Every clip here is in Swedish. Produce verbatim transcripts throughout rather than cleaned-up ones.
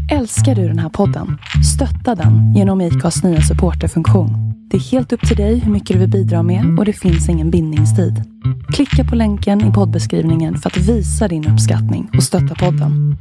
Älskar du den här podden? Stötta den genom I C A:s nya supporterfunktion. Det är helt upp till dig hur mycket du vill bidra med och det finns ingen bindningstid. Klicka på länken i poddbeskrivningen för att visa din uppskattning och stötta podden.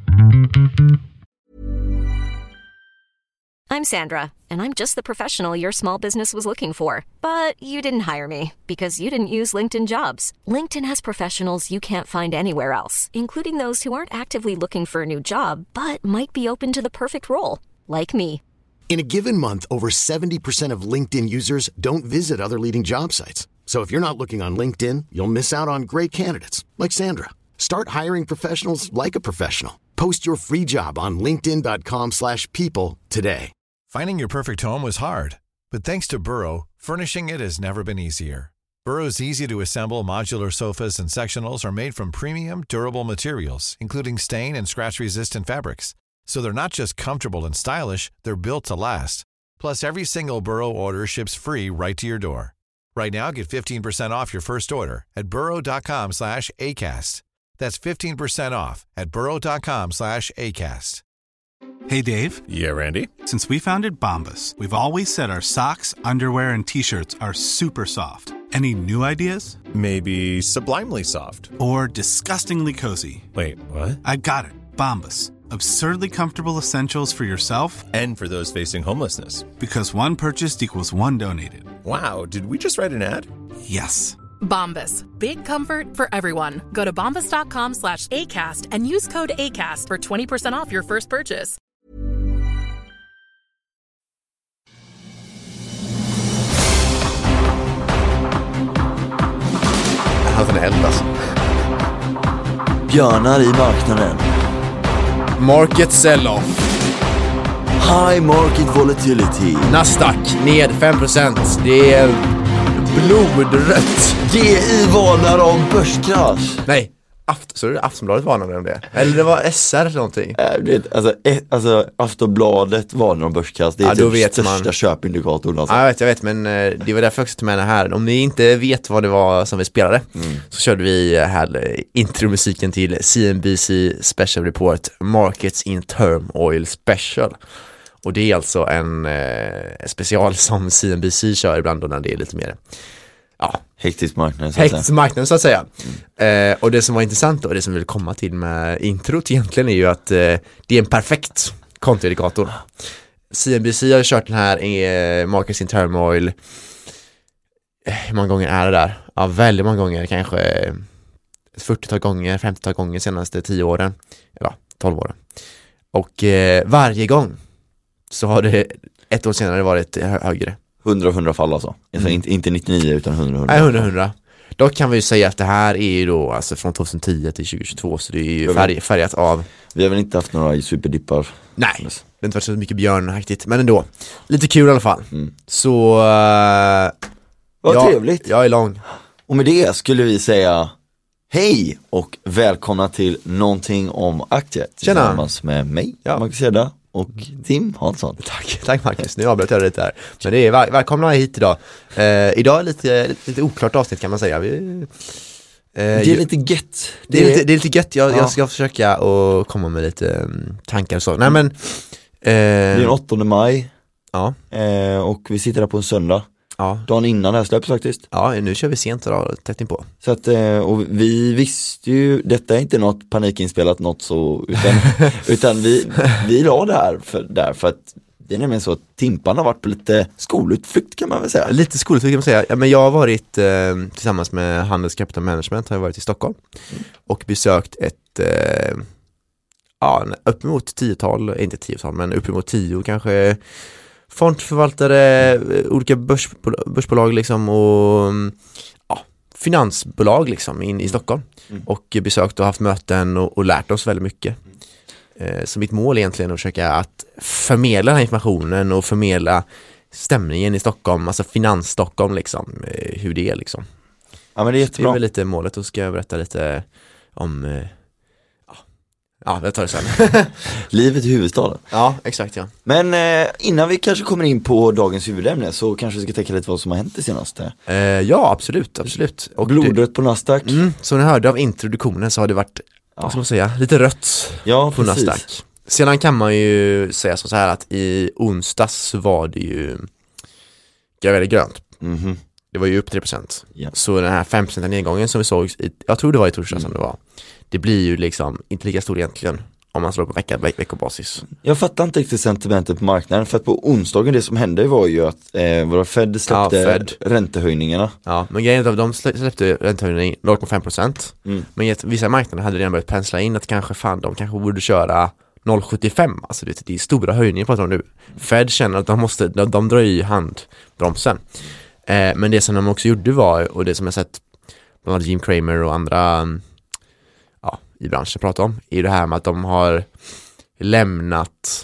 I'm Sandra, and I'm just the professional your small business was looking for. But you didn't hire me because you didn't use LinkedIn Jobs. LinkedIn has professionals you can't find anywhere else, including those who aren't actively looking for a new job, but might be open to the perfect role, like me. In a given month, over seventy percent of LinkedIn users don't visit other leading job sites. So if you're not looking on LinkedIn, you'll miss out on great candidates like Sandra. Start hiring professionals like a professional. Post your free job on linkedin dot com slash people today. Finding your perfect home was hard, but thanks to Burrow, furnishing it has never been easier. Burrow's easy-to-assemble modular sofas and sectionals are made from premium, durable materials, including stain and scratch-resistant fabrics. So they're not just comfortable and stylish, they're built to last. Plus, every single Burrow order ships free right to your door. Right now, get fifteen percent off your first order at burrow dot com slash acast. That's fifteen percent off at burrow dot com slash acast. Hey, Dave. Yeah, Randy. Since we founded Bombas, we've always said our socks, underwear, and T-shirts are super soft. Any new ideas? Maybe sublimely soft. Or disgustingly cozy. Wait, what? I got it. Bombas. Absurdly comfortable essentials for yourself and for those facing homelessness. Because one purchased equals one donated. Wow, did we just write an ad? Yes. Bombas. Big comfort for everyone. Go to bombas dot com slash ACAST and use code ACAST for twenty percent off your first purchase. Jag har en eld alltså. Björnar i marknaden. Market sell-off. High market volatility. Nasdaq ned fem procent. Det är blodrött. G I varnar om börskrasch. Nej, Aft- så är det Aftonbladet varnade om det. Eller det var S R eller någonting. Äh, det, alltså, ett, alltså Aftonbladet varnar om börskrasch. Det är ja, typ största man... köpindikatorn alltså. Ja, jag vet, jag vet, men det var därför jag också tog med det här. Om ni inte vet vad det var som vi spelade mm. så körde vi här intromusiken till C N B C Special Report Markets in Turmoil Special. Och det är alltså en eh, special som C N B C kör ibland då när det är lite mer ja, hektisk marknad så att hektisk säga. marknad så att säga. Mm. Eh, och det som var intressant och det som vi vill komma till med introt egentligen är ju att eh, det är en perfekt kontoindikator. C N B C har kört den här i eh, Markets in Turmoil. Eh, hur många gånger är det där? Ja, väldigt många gånger, kanske ett fyrtiotal gånger, femtiotal gånger senaste tio åren. Ja, tolv åren. Och eh, varje gång så har det ett år senare varit högre. hundra hundra fall alltså. alltså mm. inte, inte nittionio utan hundra hundra. Nej, hundra hundra. Då kan vi ju säga att det här är ju då alltså från tjugohundratio till tjugohundratjugotvå, så det är ju färg, färgat av. Vi har väl inte haft några superdippar. Nej, det har inte varit så mycket björnaktigt, men ändå. Lite kul i alla fall. Mm. Så uh, vad ja, trevligt. Jag är lång. Och med det skulle vi säga hej och välkomna till någonting om aktier tillsammans med mig, ja. Marcus Hedda och Tim Hansson. Tack, tack Marcus, nu avbröt jag lite här. Men det är väl, välkomna hit idag. Eh, idag är lite, lite, lite oklart avsnitt kan man säga. Vi, eh, det är lite gött. Det, det, är, lite, det är lite gött, jag, ja. jag ska försöka och komma med lite um, tankar och så. Nej men... Eh, det är den åttonde maj. Ja. Eh, och vi sitter där på en söndag. Ja. Dagen innan det här släpps faktiskt. Ja, nu kör vi sent då, tätt in på. Så att, och vi visste ju, detta är inte något panikinspelat något så, utan, utan vi, vi la det här för, där för att det är nämligen så att Timpan har varit på lite skolutflykt kan man väl säga. Lite skolutflykt kan man säga. Ja, men jag har varit eh, tillsammans med Handels Capital Management har jag varit i Stockholm mm. och besökt ett eh, ja, uppemot tiotal, inte tiotal men uppemot tio kanske fondförvaltare, olika börsbolag, börsbolag liksom och ja, finansbolag liksom in i Stockholm mm. och besökt och haft möten och, och lärt oss väldigt mycket. Eh, så mitt mål är egentligen att försöka att förmedla den här informationen och förmedla stämningen i Stockholm, alltså finans-Stockholm liksom, eh, hur det är liksom. Ja, men det är jättebra. Det är väl lite målet och ska jag berätta lite om eh, ja, det tar det sen. Livet i huvudstaden. Ja, exakt ja. Men eh, innan vi kanske kommer in på dagens huvudämne så kanske vi ska tänka lite vad som har hänt det senaste. Eh, ja, absolut, absolut. Och blodrött på Nasdaq. Mm, som ni hörde av introduktionen så har det varit, ja. vad ska man säga, lite rött ja, på precis. Nasdaq. Sedan kan man ju säga så här att i onsdags var det ju väldigt grönt. Mm-hmm. Det var ju upp tre procent. Yeah. Så den här fem procent nedgången som vi såg, i, jag tror det var i torsdag mm. som det var, det blir ju liksom inte lika stor egentligen om man slår på vecka, veck, veckobasis. Jag fattar inte riktigt sentimentet på marknaden, för att på onsdagen det som hände var ju att eh, våra Fed släppte ja, Fed. räntehöjningarna. Ja, men grejen är att de släppte räntehöjningen noll komma fem procent. Mm. Men i vissa marknader hade redan börjat pensla in att kanske fan, de kanske borde köra noll komma sjuttiofem. Alltså det, det är stora höjningar på att de nu. Fed känner att de måste, de, de drar i handbromsen. Eh, men det som de också gjorde var, och det som jag sett bland annat Jim Cramer och andra ja, i branschen pratar om, är det här med att de har lämnat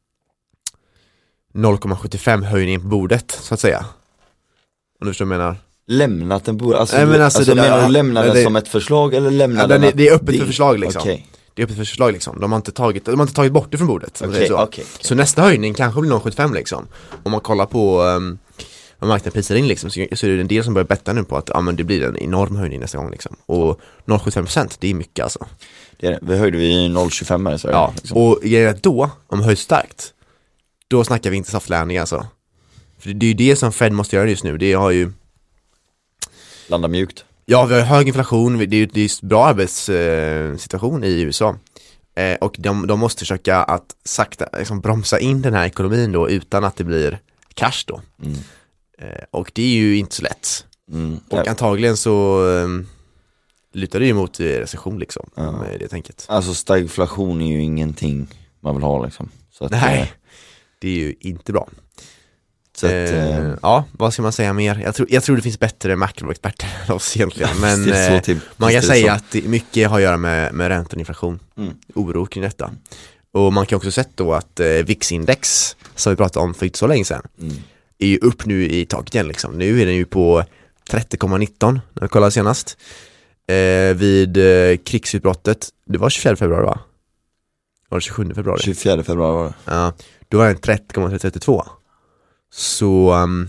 noll komma sjuttiofem höjningen på bordet, så att säga. Om du förstår vad jag menar. Lämnat den bordet? Alltså, Nej, men alltså, alltså det, menar ja, du lämna den det, som ett förslag eller lämna ja, den? Det, det är öppet för förslag liksom. Okay. Det är öppet för förslag liksom. De har inte tagit, de har inte tagit bort det från bordet. Okay, så. Okay, okay. så nästa höjning kanske blir noll komma sjuttiofem liksom. Om man kollar på um, vad marknaden prisar in liksom, så, så är det en del som börjar betta nu på att ja, men det blir en enorm höjning nästa gång liksom. Och noll komma sjuttiofem procent, det är mycket alltså. Det är, vi höjde vi noll komma tjugofem här i Sverige. Ja, liksom. och då, om höjs starkt, då snackar vi inte soft landing alltså. För det är ju det som Fed måste göra just nu. Det har ju landa mjukt. Ja, vi har hög inflation, det är ju det är bra arbetssituation i U S A. Eh, och de, de måste försöka att sakta liksom, bromsa in den här ekonomin då utan att det blir cash då. Mm. Eh, och det är ju inte så lätt. Mm. Och ja. antagligen så eh, lutar det ju mot recession liksom. Ja. Med det tänket. Alltså stagflation är ju ingenting man vill ha liksom. Så att, nej, eh, det är ju inte bra. Så att, eh, eh, ja, vad ska man säga mer? Jag tror, jag tror det finns bättre makroexperter än oss egentligen. Men eh, till, man kan säga att det mycket har att göra med, med räntan och inflation. Mm. Oro kring detta. Och man kan också sett då att eh, V I X-index, som vi pratade om för inte så länge sedan, mm. är ju upp nu i taket igen liksom. Nu är den ju på trettio komma nitton när vi kollade senast. Eh, vid eh, krigsutbrottet, det var tjugofjärde februari va? Var det tjugosjunde februari? tjugofjärde februari var det. Ja, då var den trettio komma trettiotvå. Så um,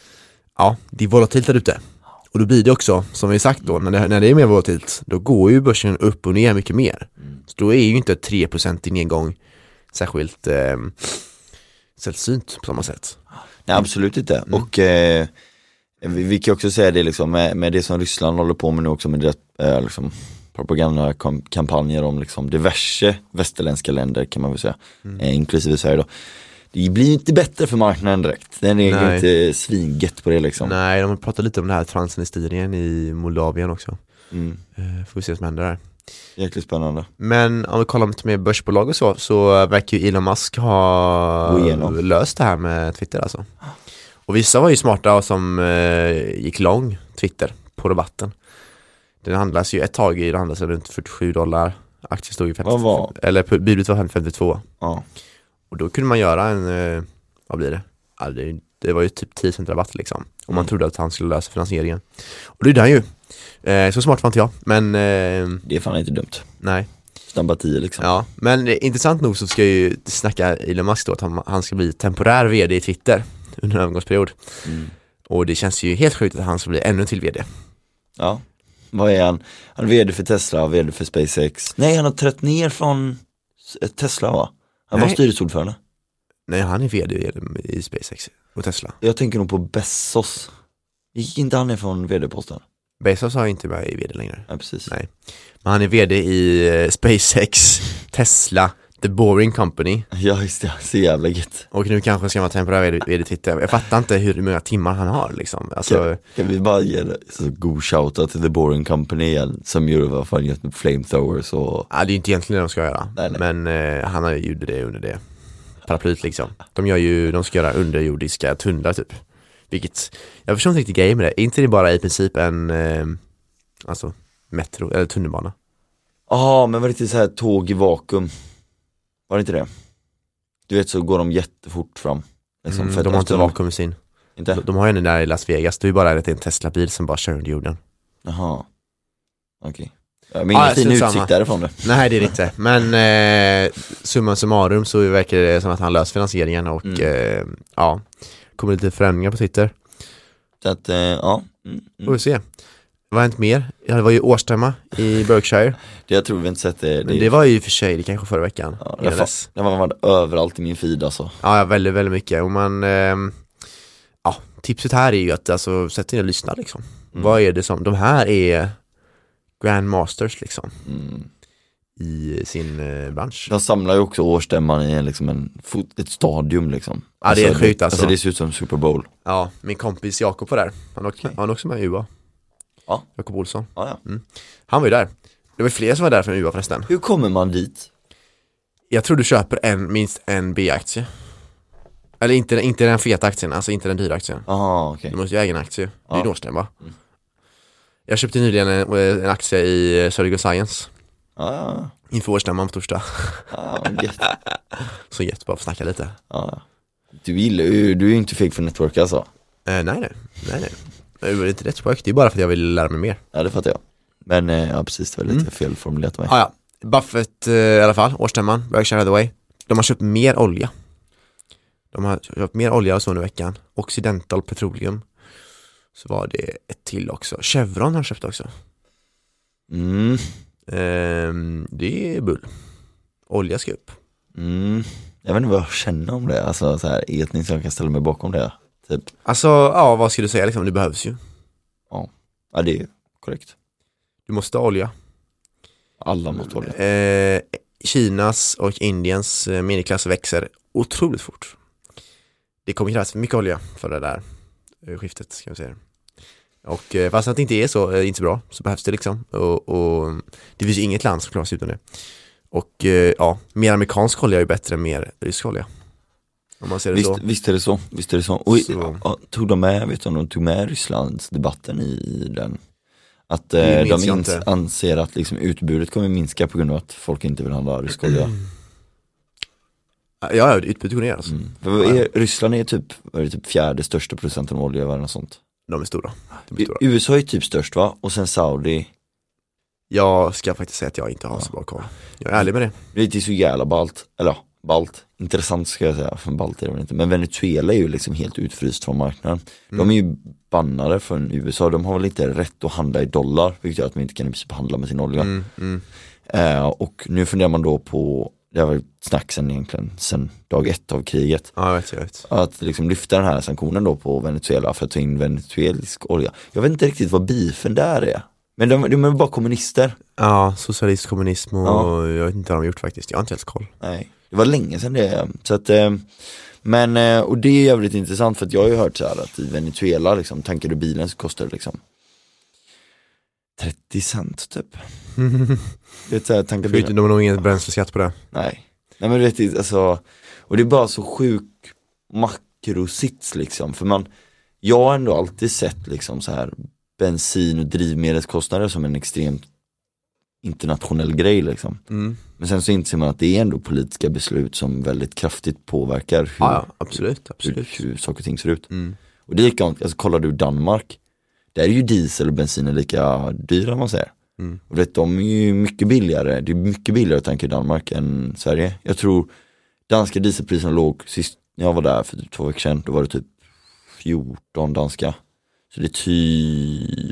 ja, det är volatilt där ute. Och då blir det också, som vi sagt då, när det, när det är mer volatilt, då går ju börsen upp och ner mycket mer. Mm. Så då är ju inte tre procent i nedgång särskilt eh, sällsynt på samma sätt. Nej, absolut inte. Mm. Och eh, vi, vi kan också säga det liksom, med, med det som Ryssland håller på med nu också, med det, eh, liksom, propagandakampanjer om liksom, diverse västerländska länder kan man väl säga, mm. eh, inklusive Sverige då. Det blir inte bättre för marknaden direkt. Den är Nej. inte svingett på det liksom. Nej, de har pratat lite om det här Transnistrien i Moldavien också. Mm. Uh, får vi se vad som händer där. Jäkligt spännande. Men om vi kollar lite mer börsbolag och så, så verkar ju Elon Musk ha löst det här med Twitter alltså. Och vissa var ju smarta som uh, gick lång Twitter på rabatten. Den handlas ju ett tag i, det handlas runt fyrtiosju dollar. Aktien stod ju femtio, var? Eller budet var femtiotvå. Ja. Och då kunde man göra en, eh, vad blir det? Ja, det? Det var ju typ tio procent rabatt liksom. Om man mm. trodde att han skulle lösa finansieringen. Och det är han ju. Eh, så smart var inte jag. Men, eh, det är fan inte dumt. Nej. Snabba tio liksom. Ja, men eh, intressant nog så ska ju snacka Elon Musk då att han, han ska bli temporär vd i Twitter under en övergångsperiod. Mm. Och det känns ju helt sjukt att han ska bli ännu till vd. Ja. Vad är han? Han är vd för Tesla, vd för SpaceX. Nej, han har trätt ner från Tesla va? Han Nej. var styrelseordförande. Nej, han är vd i SpaceX och Tesla. Jag tänker nog på Bezos. Gick inte han ner från vd-posten? Bezos har inte med i vd längre. Ja, precis. Nej. Men han är vd i SpaceX, Tesla, The Boring Company. Ja, just det. Så jävla gött. Och nu kanske ska man temporär vd, vd Twitter. Jag fattar inte hur många timmar han har liksom. Alltså, kan, kan vi bara ge det så god shoutout till The Boring Company igen, som gjorde vad fan gett med flamethrowers och... Ja, det är inte egentligen det de ska göra. Nej, nej. Men eh, han har ju gjort det under det paraplyt liksom. De gör ju, de ska göra underjordiska tunnlar typ. Vilket, jag förstår inte riktigt grejen med det. Är inte det bara i princip en eh, alltså metro eller tunnelbana? Ja, men var det inte så här tåg i vakuum? Var det inte det? Du vet, så går de jättefort fram. Liksom, mm, för de har inte vakuum i sin. Inte? De, de har ju den där i Las Vegas. Det är ju bara en Tesla-bil som bara kör under jorden. Jaha. Okej. Okay. Men ingen ah, fin utsikt samma. Därifrån det. Nej, det är det inte. Men eh, summa summarum så verkar det som att han löst finansieringen och mm. eh, ja, kommer lite förändringar på Twitter. Så att, eh, ja. Mm, mm. Får vi se. Vad har hänt mer? Det var ju årsstämma i Berkshire. Det jag tror vi inte sett det. Det, Men det var ju för sig, det kanske förra veckan. Ja, det, var, det var överallt i min feed alltså. Ja, väldigt, väldigt mycket. Och man, eh, ja, tipset här är ju att alltså, sätta in och lyssna liksom. Mm. Vad är det som, de här är grandmasters liksom. Mm. I sin eh, bransch. De samlar ju också årsstämman i liksom en fot, ett stadium liksom. Ja, det är alltså, sjukt alltså. Alltså det ser ut som Super Bowl. Ja, min kompis Jakob var där. Han var okay. han också med i U A. Ja. Jakob Olsson. Ja, ja. Mm. Han var ju där. Det var fler som var där från U A förresten. Hur kommer man dit? Jag tror du köper en, minst en B-aktie. Eller inte, inte den feta aktien, alltså inte den dyra aktien. Aha, okay. Du måste ju äga en aktie. Ja. Det är ju årsstämma. Mm. Jag köpte nyligen en, en aktie i Surgical Science. Ja, ja. Inför årsstämman på torsdag. Ja, gött. Så gött, bara för att snacka lite. Ja. Du gillar ju, du är ju inte fake för network alltså. Eh, nej, nej, nej, nej. Det är inte network, det är bara för att jag vill lära mig mer. Ja, det fattar jag. Men eh, ja, precis, det var lite mm. felformulerat av mig. Ah, ja, Buffett eh, i alla fall, årsstämman, Berkshire Hathaway. De har köpt mer olja. De har köpt mer olja och så under veckan. Occidental Petroleum. Så var det ett till också. Chevron har köpt också. Mm. Ehm, det är bull. Olja ska upp. Mm. Jag vet inte vad jag känner om det. Alltså så här etniskt, jag kan ställa mig bakom det. Typ. Alltså, ja, vad ska du säga liksom? Det behövs ju. Ja, ja det är korrekt. Du måste ha olja. Alla måste ha olja. Eh, Kinas och Indiens miniklass växer otroligt fort. Det kommer krävas mycket olja för det där skiftet, ska jag säga. Och fast att det inte är så, inte så bra, så behövs det liksom. Och, och det finns ju inget land som klarar sig utan det. Och ja, mer amerikansk olja är ju bättre än mer rysk olja. Om man ser det visst, så. Visst är det så, visst är det så. Och så. Ja, tog de med, vet du om de tog med Rysslands debatten i den? Att eh, de ins- anser att liksom, utbudet kommer minska på grund av att folk inte vill handla rysk olja. Mm. Ja, utbudet går ner alltså. Mm. För är, Ryssland är typ, är det typ fjärde största producenten av olja i världen och sånt. De är stora. De är stora. U S A är typ störst va? Och sen Saudi. Jag ska faktiskt säga att jag inte har ja. så bra koll. Jag är ärlig med det. Det är så jävla balt. Eller ja, balt. Intressant ska jag säga. För balt är det inte. Men Venezuela är ju liksom helt utfryst från marknaden. Mm. De är ju bannade från U S A. De har väl inte rätt att handla i dollar. Vilket gör att de inte kan i princip handla med sin olja. Mm. Mm. Eh, och nu funderar man då på, det har varit snack sen egentligen, sen dag ett av kriget. Ja, jag vet, jag vet. Att liksom lyfta den här sanktionen då på Venezuela för att ta in venezuelisk olja. Jag vet inte riktigt vad beefen där är. Men de, de är bara kommunister. Ja, socialist, kommunism och ja. Jag vet inte vad de har gjort faktiskt. Jag har inte helt koll. Nej, det var länge sedan det. Så att, men, och det är jävligt intressant för att jag har ju hört så här att i Venezuela liksom, tankar du bilen så kostar det liksom trettio cent typ. Det är tankar bilen. De har nog ingen bränsleskatt på det. Nej. Nej men vet du, alltså, och det är bara så sjuk makrosits liksom, för man, jag har ändå alltid sett liksom så här bensin- och drivmedelskostnader som en extremt internationell grej liksom. Mm. Men sen så inser man att det är ändå politiska beslut som väldigt kraftigt påverkar hur, ja, ja, absolut, absolut. hur, hur saker och ting ser ut. Mm. Och det är likadant, alltså kollar du Danmark, där är ju diesel och bensin lika dyra man säger. Mm. Och vet, de är ju mycket billigare. Det är mycket billigare att tanka i Danmark än Sverige. Jag tror danska dieselpriserna låg sist jag var där för två veckor sedan. Då var det typ fjorton danska. Så det är typ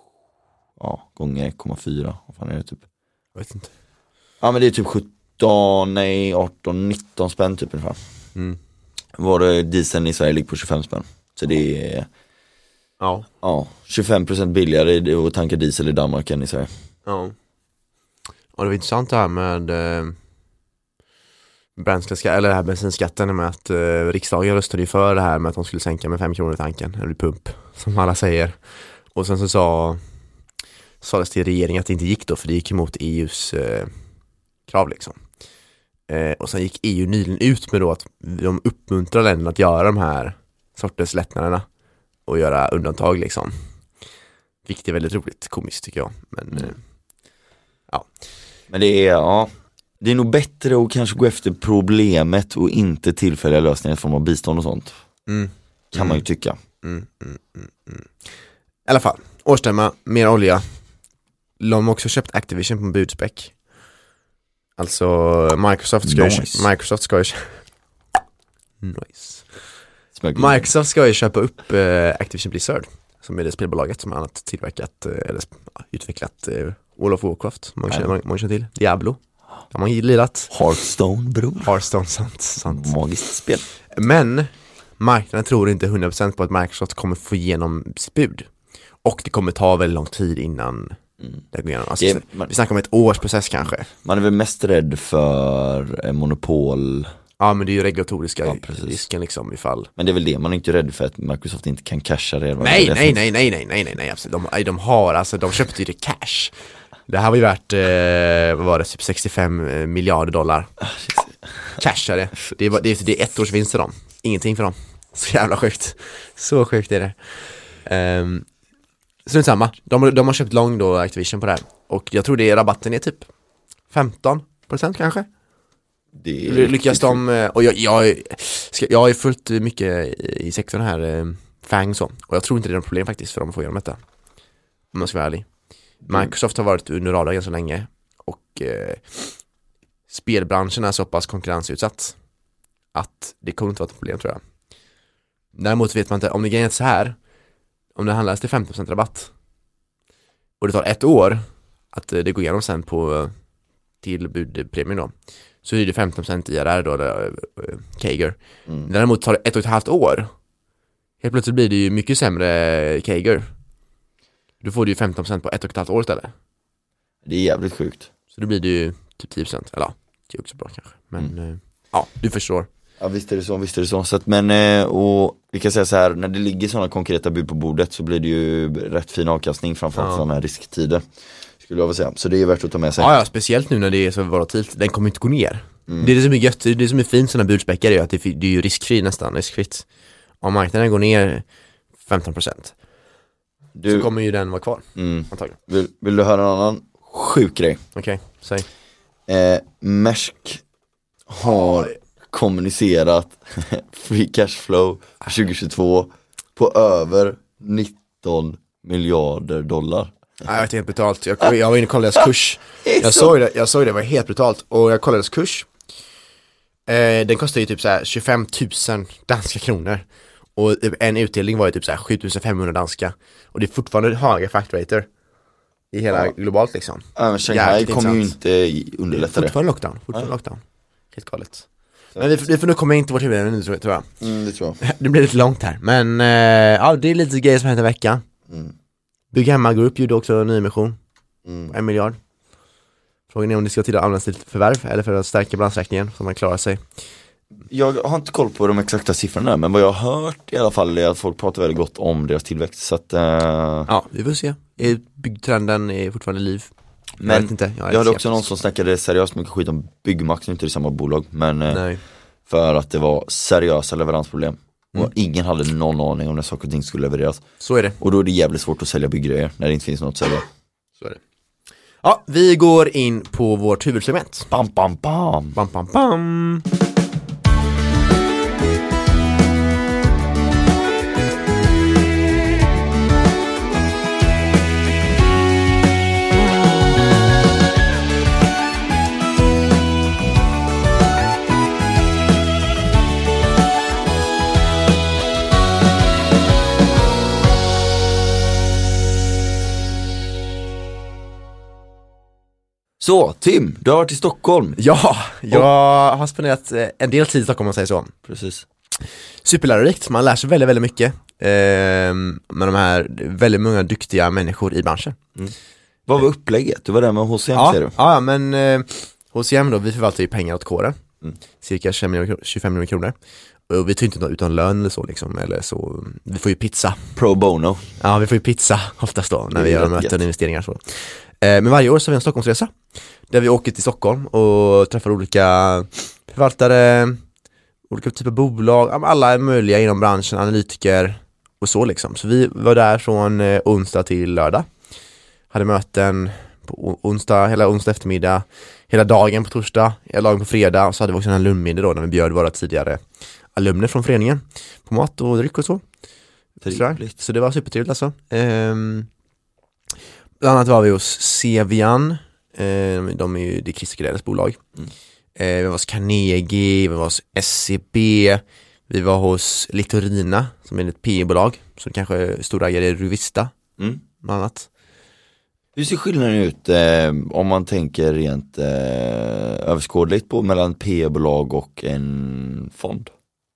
ja, gånger ett komma fyra. Vad fan är det typ? Jag vet inte. Ja men det är typ sjutton, nej arton, nitton spänn typ ungefär. Mm. Var det dieseln i Sverige ligger på tjugofem spänn. Så det är ja. Ja, tjugofem procent billigare att tanka diesel i Danmark än i Sverige. Ja. Och det var intressant det här med eh, bränsleskatt, eller det här bensinskatten med att eh, riksdagen röstade ju för det här med att de skulle sänka med fem kronor i tanken, eller pump, som alla säger. Och sen så sa sades till regeringen att det inte gick då, för det gick emot E U:s eh, krav liksom. Eh, och sen gick E U nyligen ut med då att de uppmuntrar länderna att göra de här sortens lättnaderna och göra undantag liksom. Vilket är väldigt roligt, komiskt tycker jag. Men mm. eh, ja. Men det är, ja, det är nog bättre att kanske gå efter problemet och inte tillfälliga lösningar i form av bistånd och sånt. Mm. Kan mm. man ju tycka. Mm, mm, mm, mm. I alla fall, årsstämma, mer olja. De har också köpt Activision på en budspäck. Alltså Microsoft ska nice. ju Microsoft ska ju nice. Microsoft ska ju köpa upp uh, Activision Blizzard som är det spelbolaget som har annat tillverkat eller utvecklat World of Warcraft. Man känner, man känner till Diablo. Ja, man har lirat. Hearthstone, bro. Hearthstone, sant, sant. Magiskt spel. Men marknaden tror inte hundra procent på att Microsoft kommer få igenom sitt bud. Och det kommer ta väldigt lång tid innan mm. det går igenom. Alltså, det, man, vi snackar om ett års process kanske. Man är väl mest rädd för eh, monopol. Ja, men det är ju regulatoriska ja, risken liksom ifall. Men det är väl det, man är inte rädd för att Microsoft inte kan casha det. Nej, det nej, nej, nej, nej, nej, nej, nej, absolut. De, de har, alltså de köpte ju det cash. Det här var ju värt, eh, vad var det, typ sextiofem miljarder dollar. Cashade. Det är, det, är, det är ett års vinst för dem. Ingenting för dem. Så jävla sjukt. Så sjukt är det. Um, så det är samma. De, de har köpt lång då Activision på det här. Och jag tror det är rabatten är typ femton procent kanske. Det lyckas de, och jag, jag, ska, jag har ju fullt mycket i sektorn här, eh, Fang så. Och jag tror inte det är något problem faktiskt för dem att få igenom detta. Om man ska vara ärlig. Microsoft har varit under radar ganska länge. Och eh, spelbranschen är så pass konkurrensutsatt att det kommer inte vara ett problem, tror jag. Däremot vet man inte, om det är så här, om det handlas till femton procent rabatt och det tar ett år att det går igenom sen på till budpremien då, så är det femton procent I R R då, eller Kager. Mm. Däremot tar det ett och ett halvt år, helt plötsligt blir det ju mycket sämre Kager. Då får du ju femton procent på ett och ett halvt år istället. Det är jävligt sjukt. Så då blir det ju typ tio procent, eller ja, det är också bra kanske. Men mm. ja, du förstår. Ja, visst är det så, visst är det så. så att, men, och vi kan säga så här, när det ligger sådana konkreta bud på bordet så blir det ju rätt fin avkastning, framförallt ja. sådana här risktider, skulle jag vilja säga. Så det är värt att ta med sig. Ja, ja, speciellt nu när det är så volatilt. Den kommer inte gå ner. Mm. Det är det som är gött, det är det som är fint sådana budspäckar är ju att det är, det är ju riskfri nästan, riskfritt. Om marknaden går ner femton procent du, så kommer ju den vara kvar. Mm. Antagligen. Vill, vill du höra en annan sjuk grej? Okej, okay, säg. Eh, Maersk har oh. kommunicerat free cashflow för tjugohundratjugotvå på över nitton miljarder dollar. Ja, jag vet, helt brutalt. Jag, jag var inne och kollade deras kurs. Jag såg det, jag såg det var helt brutalt. Och jag kollade deras kurs. Eh, den kostar ju typ så här tjugofem tusen danska kronor. Och en utdelning var ju typ så här sju tusen femhundra danska. Och det är fortfarande höga factorator i hela ja. globalt liksom. Ja, men Shanghai kommer ju inte underlätta det. Fortfarande lockdown, fortfarande ja. lockdown. Helt galet. Men vi, vi får nog komma in till vårt huvud nu, tror jag. Mm, det tror jag. Det blir lite långt här. Men eh, ja, det är lite grejer som händer i veckan. Mm. Bygg hemma Group gjorde också en nyemission. Mm. En miljard. Frågan är om det ska till att användas till förvärv eller för att stärka balansräkningen så man klarar sig. Jag har inte koll på de exakta siffrorna, men vad jag har hört i alla fall är att folk pratar väldigt gott om deras tillväxt. Så att, uh... ja, vi får se. Byggtrenden är fortfarande liv. Men jag, vet inte. jag, jag hade också någon som snackade seriöst mycket skit om Byggmax, inte i samma bolag, men Nej. för att det var seriösa leveransproblem. Mm. Och ingen hade någon aning om när saker och ting skulle levereras. Så är det. Och då är det jävligt svårt att sälja bygggrejer när det inte finns något att sälja. Så är det. Ja, vi går in på vårt huvudsegment. Bam, bam, bam. Bam, bam, bam. Så, Tim, du har varit i Stockholm. Ja, jag har spenderat en del tid i Stockholm, om man säger så. Precis. Superlärorikt, man lär sig väldigt, väldigt mycket eh, med de här väldigt många duktiga människor i branschen. Mm. Vad var upplägget? Du var där med H C M, ja, ser du? Ja, men eh, H C M då, vi förvaltar ju pengar åt kåren. Mm. Cirka tjugofem miljoner kronor. Och vi tar inte något utan lön eller så liksom, eller så, vi får ju pizza. Pro bono. Ja, vi får ju pizza oftast då, när vi gör möten och investeringar så. Men varje år så har vi en Stockholmsresa där vi åker till Stockholm och träffar olika förvaltare, olika typer av bolag, alla är möjliga inom branschen, analytiker och så liksom. Så vi var där från onsdag till lördag. Hade möten på onsdag, hela onsdag eftermiddag, hela dagen på torsdag, hela dagen på fredag, och så hade vi också en alumnmiddag då när vi bjöd våra tidigare alumner från föreningen på mat och dryck och så. Trevligt. Så det var supertrevligt alltså. Ehm Bland annat var vi hos Cevian, eh, de är ju det Christer Gredes bolag. Mm. Eh, vi var hos Carnegie, vi var hos S C B, Vi var hos Litorina som är ett P E-bolag som kanske är stora ägare i Ruvista Mm. bland annat. Hur ser skillnaden ut eh, om man tänker rent eh, överskådligt på mellan P E-bolag och en fond?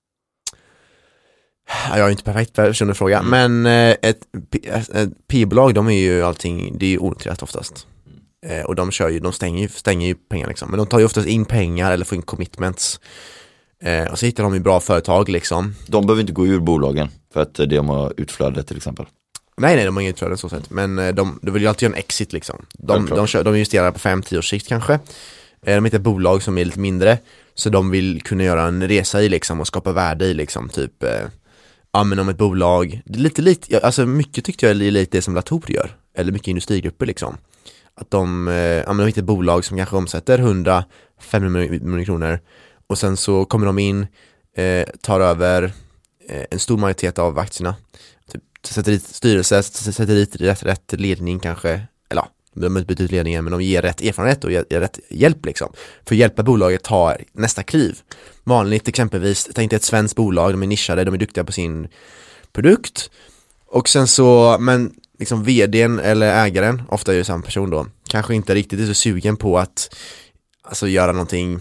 Jag är inte perfekt person att fråga, mm. men eh, ett, ett P E-bolag, de är ju allting, det är ju onoterat oftast. Mm. Eh, och de kör ju, de stänger ju, stänger ju pengar liksom. Men de tar ju oftast in pengar eller får in commitments. Eh, och så hittar de ju bra företag liksom. De behöver inte gå ur bolagen för att de har utflöde till exempel. Nej, nej, de har inget utflöde så sätt. Men eh, de, de vill ju alltid göra en exit liksom. De, de, kör, de investerar på fem till tio års sikt kanske. Eh, de hittar ett bolag som är lite mindre. Så de vill kunna göra en resa i liksom och skapa värde i liksom typ... Eh, Ja, men om ett bolag, det är lite lite, alltså mycket tyckte jag är lite det som Latour gör, eller mycket industrigrupper liksom. Att de, eh, ja men de hittar ett bolag som kanske omsätter hundra femhundra miljoner kronor och sen så kommer de in, eh, tar över eh, en stor majoritet av aktierna, typ, sätter dit styrelse, sätter dit rätt, rätt ledning kanske, eller ja, de har inte bytt ut ledningen men de ger rätt erfarenhet och ger, ger rätt hjälp liksom. För att hjälpa bolaget ta nästa kliv. Vanligt exempelvis, tänk dig ett svenskt bolag, de är nischade, de är duktiga på sin produkt. Och sen så, men liksom vdn eller ägaren, ofta är det samma person då, kanske inte riktigt är så sugen på att alltså göra någonting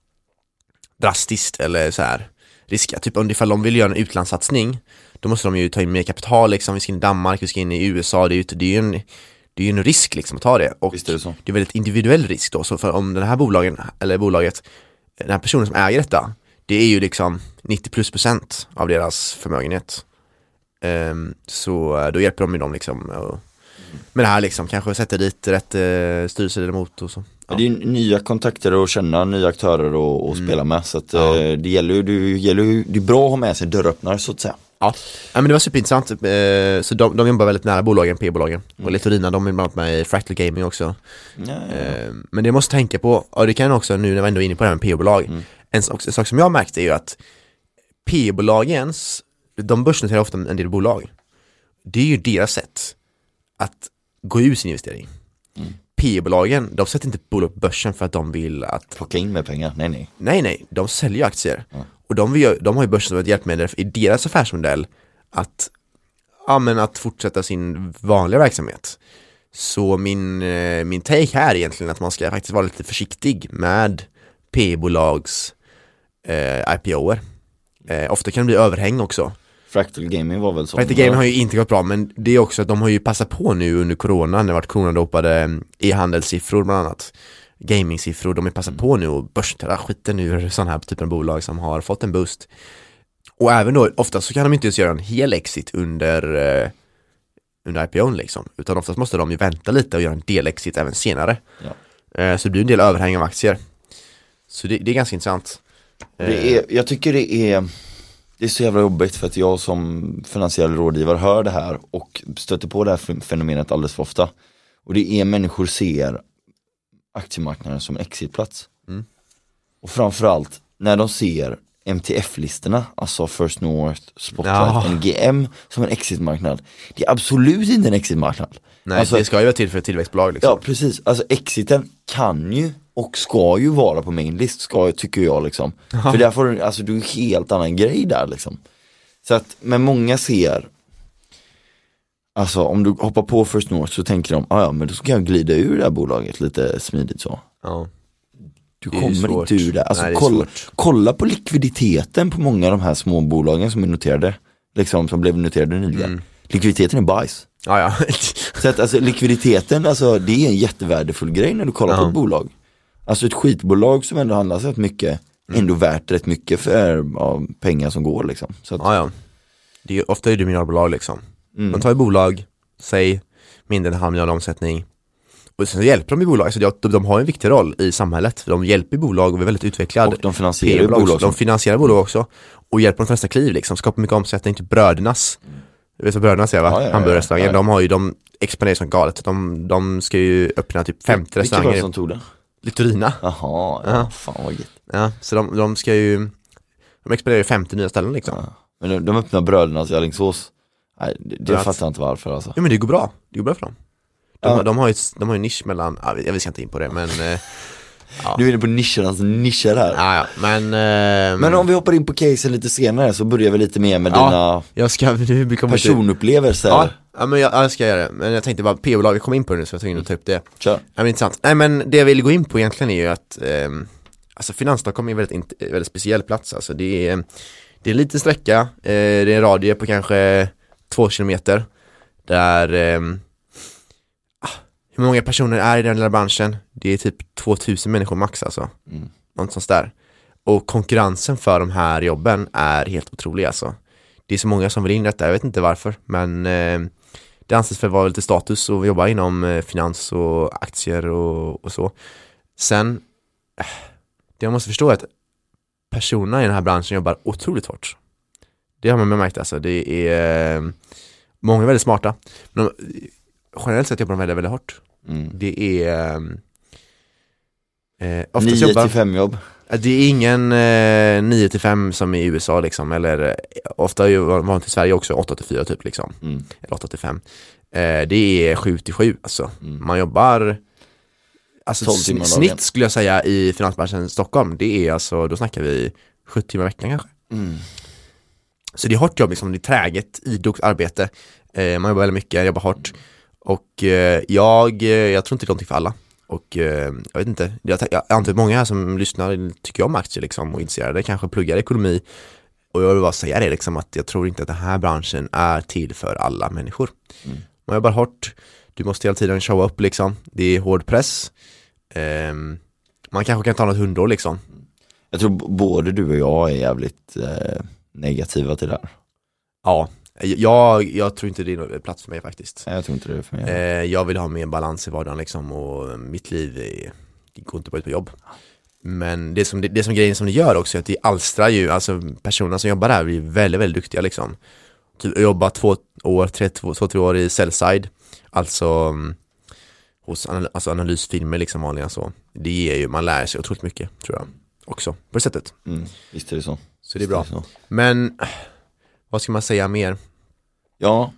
drastiskt eller så här riska. Typ om ifall de vill göra en utlandssatsning, då måste de ju ta in mer kapital liksom, vi ska in i Danmark, vi ska in i U S A, det är ju, det är ju en det är ju en risk liksom att ta det. Och Visst är det så. Det är väldigt individuell risk då. Så för om den här bolagen, eller bolaget, den här personen som äger detta, det är ju liksom nittio plus procent av deras förmögenhet. Um, så då hjälper de ju dem liksom. Och, med det här liksom, kanske sätter dit rätt uh, styrelseledamot och så. Ja. Det är nya kontakter att känna, nya aktörer och, och mm. spela med. Så att, ja. uh, det gäller ju, det gäller ju, det är bra att ha med sig dörröppnare så att säga. Ja. ja, men det var superintressant. Eh, så de, de jobbar väldigt nära bolagen, P E-bolagen. Mm. Och Litorina, de är bland annat med i Fractal Gaming också. Ja, ja, ja. Eh, men det måste tänka på, och det kan också nu när vi ändå är inne på det här med P E-bolag. Mm. En, sak, en sak som jag har märkt är ju att P E-bolagens, de börsnoterar ofta en del bolag. Det är ju deras sätt att gå ur sin investering. Mm. P E-bolagen, de sätter inte bolag på börsen för att de vill att... Plocka in med pengar, nej nej. Nej nej, de säljer aktier. Ja. Och de, vill, de har ju börsen som ett hjälpmedel i deras affärsmodell att, ja, men att fortsätta sin vanliga verksamhet. Så min, min take här är egentligen att man ska faktiskt vara lite försiktig med P E-bolags eh, I P O-er. Eh, ofta kan det bli överhäng också. Fractal Gaming var väl så. Fractal Gaming har ju inte gått bra, men det är också att de har ju passat på nu under corona när det varit coronadopade e-handelssiffror bland annat. Gaming-siffror, de är passat på nu och börsnotera skiten ur sådana här typen av bolag som har fått en boost. Och även då, ofta så kan de inte ens göra en hel exit under, eh, under I P O:n liksom. Utan oftast måste de ju vänta lite och göra en del exit även senare. Ja. Eh, så det blir en del överhäng av aktier. Så det, det är ganska intressant. Det är, jag tycker det är det är så jävla jobbigt för att jag som finansiell rådgivare hör det här och stöter på det här fenomenet alldeles för ofta. Och det är människor ser aktiemarknaden som en exitplats. Mm. Och framförallt när de ser M T F-listorna, alltså First North, Spotlight, ja. N G M som en exitmarknad. Det är absolut inte en exitmarknad. Nej, alltså, det ska ju vara till för ett tillväxtbolag liksom. Ja, precis. Alltså exiten kan ju och ska ju vara på main list, ska, tycker jag liksom. Aha. För där får du, alltså du är en helt annan grej där liksom. Så att, men många ser, alltså om du hoppar på First North så tänker de, ah, ja men då ska jag glida ur det här bolaget lite smidigt så. Ja. Du kommer inte ur det. Alltså Nej, det kolla, kolla på likviditeten på många av de här små bolagen som är noterade, liksom som blev noterade nyligen. Mm. Likviditeten är bajs. Ja, ja. Så att alltså likviditeten, alltså det är en jättevärdefull grej när du kollar ja. på ett bolag. Alltså ett skitbolag som ändå handlar så mycket, mm. ändå värt rätt mycket för ja, pengar som går liksom. Så att, ja, ja. Det är, ofta är det miljardbolag liksom. Mm. Man tar ett bolag, säg mindre än en halv miljard omsättning. Och sen hjälper de i bolag. Alltså de, de har en viktig roll i samhället. De hjälper i bolag och är väldigt utvecklade. Och de finansierar bolag. De finansierar bolag också. Och hjälper dem till nästa kliv liksom. Skapar mycket omsättning till Brödernas. Mm. Du vet vad Brödernas är va? Ja, ja, ja, Hamburgerrestaurangen. Ja, ja. De har ju, de expanderar som galet. De, de ska ju öppna typ femtio restauranger. Vilka var det som tog det? Litorina. Jaha, ja. ja. Fan vad gött. Ja, så de, de ska ju, de expanderar ju femtio nya ställen liksom. Ja. Men de, de öppnar Brödernas i Alingsås. Nej, det, det ja, fattar jag inte varför alltså. Ja men det går bra, det går bra för dem. De, ja. de, har, ju, de har ju nisch mellan, ja, jag vill inte in på det men eh, Ja. Nu är det på nischernas nischer här. Ja, ja. Men, eh, Men om vi hoppar in på casen lite senare så börjar vi lite mer med ja, dina jag ska, nu kommer personupplevelser. Ja, ja, men jag, jag ska göra det. Men jag tänkte bara, P O-lag, vi kommer in på det nu så jag tar in och ta upp det. Kör. Ja, men intressant. Nej, men det jag vill gå in på egentligen är ju att eh, alltså Finansstockholm är en väldigt, väldigt speciell plats. Alltså det är, det är en liten sträcka, eh, det är en radie på kanske två kilometer. Där, eh, hur många personer är i den lilla branschen? Det är typ tvåtusen människor max alltså. Mm. Något sånt där. Och konkurrensen för de här jobben är helt otrolig alltså. Det är så många som vill in detta, jag vet inte varför. Men eh, det anses för att vara lite status att jobba inom eh, finans och aktier och, och så. Sen, eh, det jag måste förstå är att personerna i den här branschen jobbar otroligt hårt. Det har man märkt alltså. Det är eh, många är väldigt smarta. Men de, generellt sett jobbar de väldigt, väldigt hårt. Mm. Det är eh, oftast nio jobbar, till fem jobb. Det är ingen eh, nio till fem som i U S A liksom, eller eh, ofta är ju vanligt i Sverige också åtta till fyra typ liksom. Mm. Eller åtta till fem. Eh, det är sju till sju alltså. Mm. Man jobbar alltså sn- snitt skulle jag säga i finansbranschen i Stockholm. Det är alltså, då snackar vi sjuttio timmar i veckan kanske. Mm. Så det är hårt jobb liksom, det är träget, idogt arbete. Eh, man jobbar väldigt mycket, jobbar hårt. Och eh, jag, jag tror inte det är någonting för alla. Och eh, jag vet inte, jag, jag antar att många här som lyssnar tycker om aktier liksom, och intresserade, kanske pluggar ekonomi. Och jag vill bara säga det liksom, att jag tror inte att den här branschen är till för alla människor. Mm. Man jobbar hårt, du måste hela tiden showa upp liksom. Det är hård press. Eh, man kanske kan ta något hundår liksom. Jag tror b- både du och jag är jävligt eh, negativa till det här. Ja. Jag, jag tror inte det är någon plats för mig faktiskt. Nej, jag tror inte det är för mig. Eh, jag vill ha mer balans i vardagen liksom, och mitt liv är, det går inte bara ut på jobb. Men det som, det, det som grejen som det gör också är att det alstrar ju, alltså personerna som jobbar här blir väldigt, väldigt duktiga liksom. Typ jobba två år, tre, två, två, tre år i sell-side, alltså hos alltså analysfilmer liksom vanliga så. Det ger ju, man lär sig otroligt mycket tror jag också, på det sättet. Mm, visst är det så. Så det är bra. Det är Men vad ska man säga mer? Ja.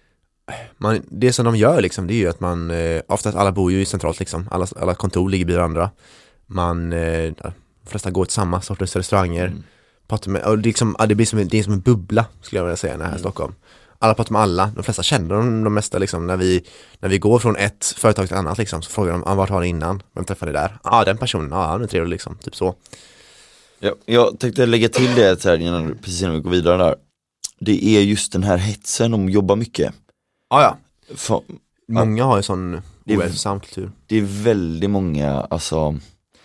Man, det som de gör liksom, det är ju att man eh, oftast alla bor ju centralt liksom, alla, alla kontor ligger vid varandra. Man eh, de flesta går till samma sorters restauranger. Mm. Pratar med, och liksom, det blir som, det är som en bubbla skulle jag vilja säga när här i mm. Stockholm. Alla pratar med alla, de flesta känner de, de mesta liksom, när vi, när vi går från ett företag till annat liksom, så frågar de, ah, vart har ni innan? Vem träffade där? Ja, ah, den personen, ja, ah, han är trevlig liksom, typ så. Ja, jag tänkte lägga till det här innan, precis innan vi går vidare där. Det är just den här hetsen om att jobba mycket. Ah, ja, För, många ja. har ju sån ohälsosam kultur. Det är väldigt många, alltså.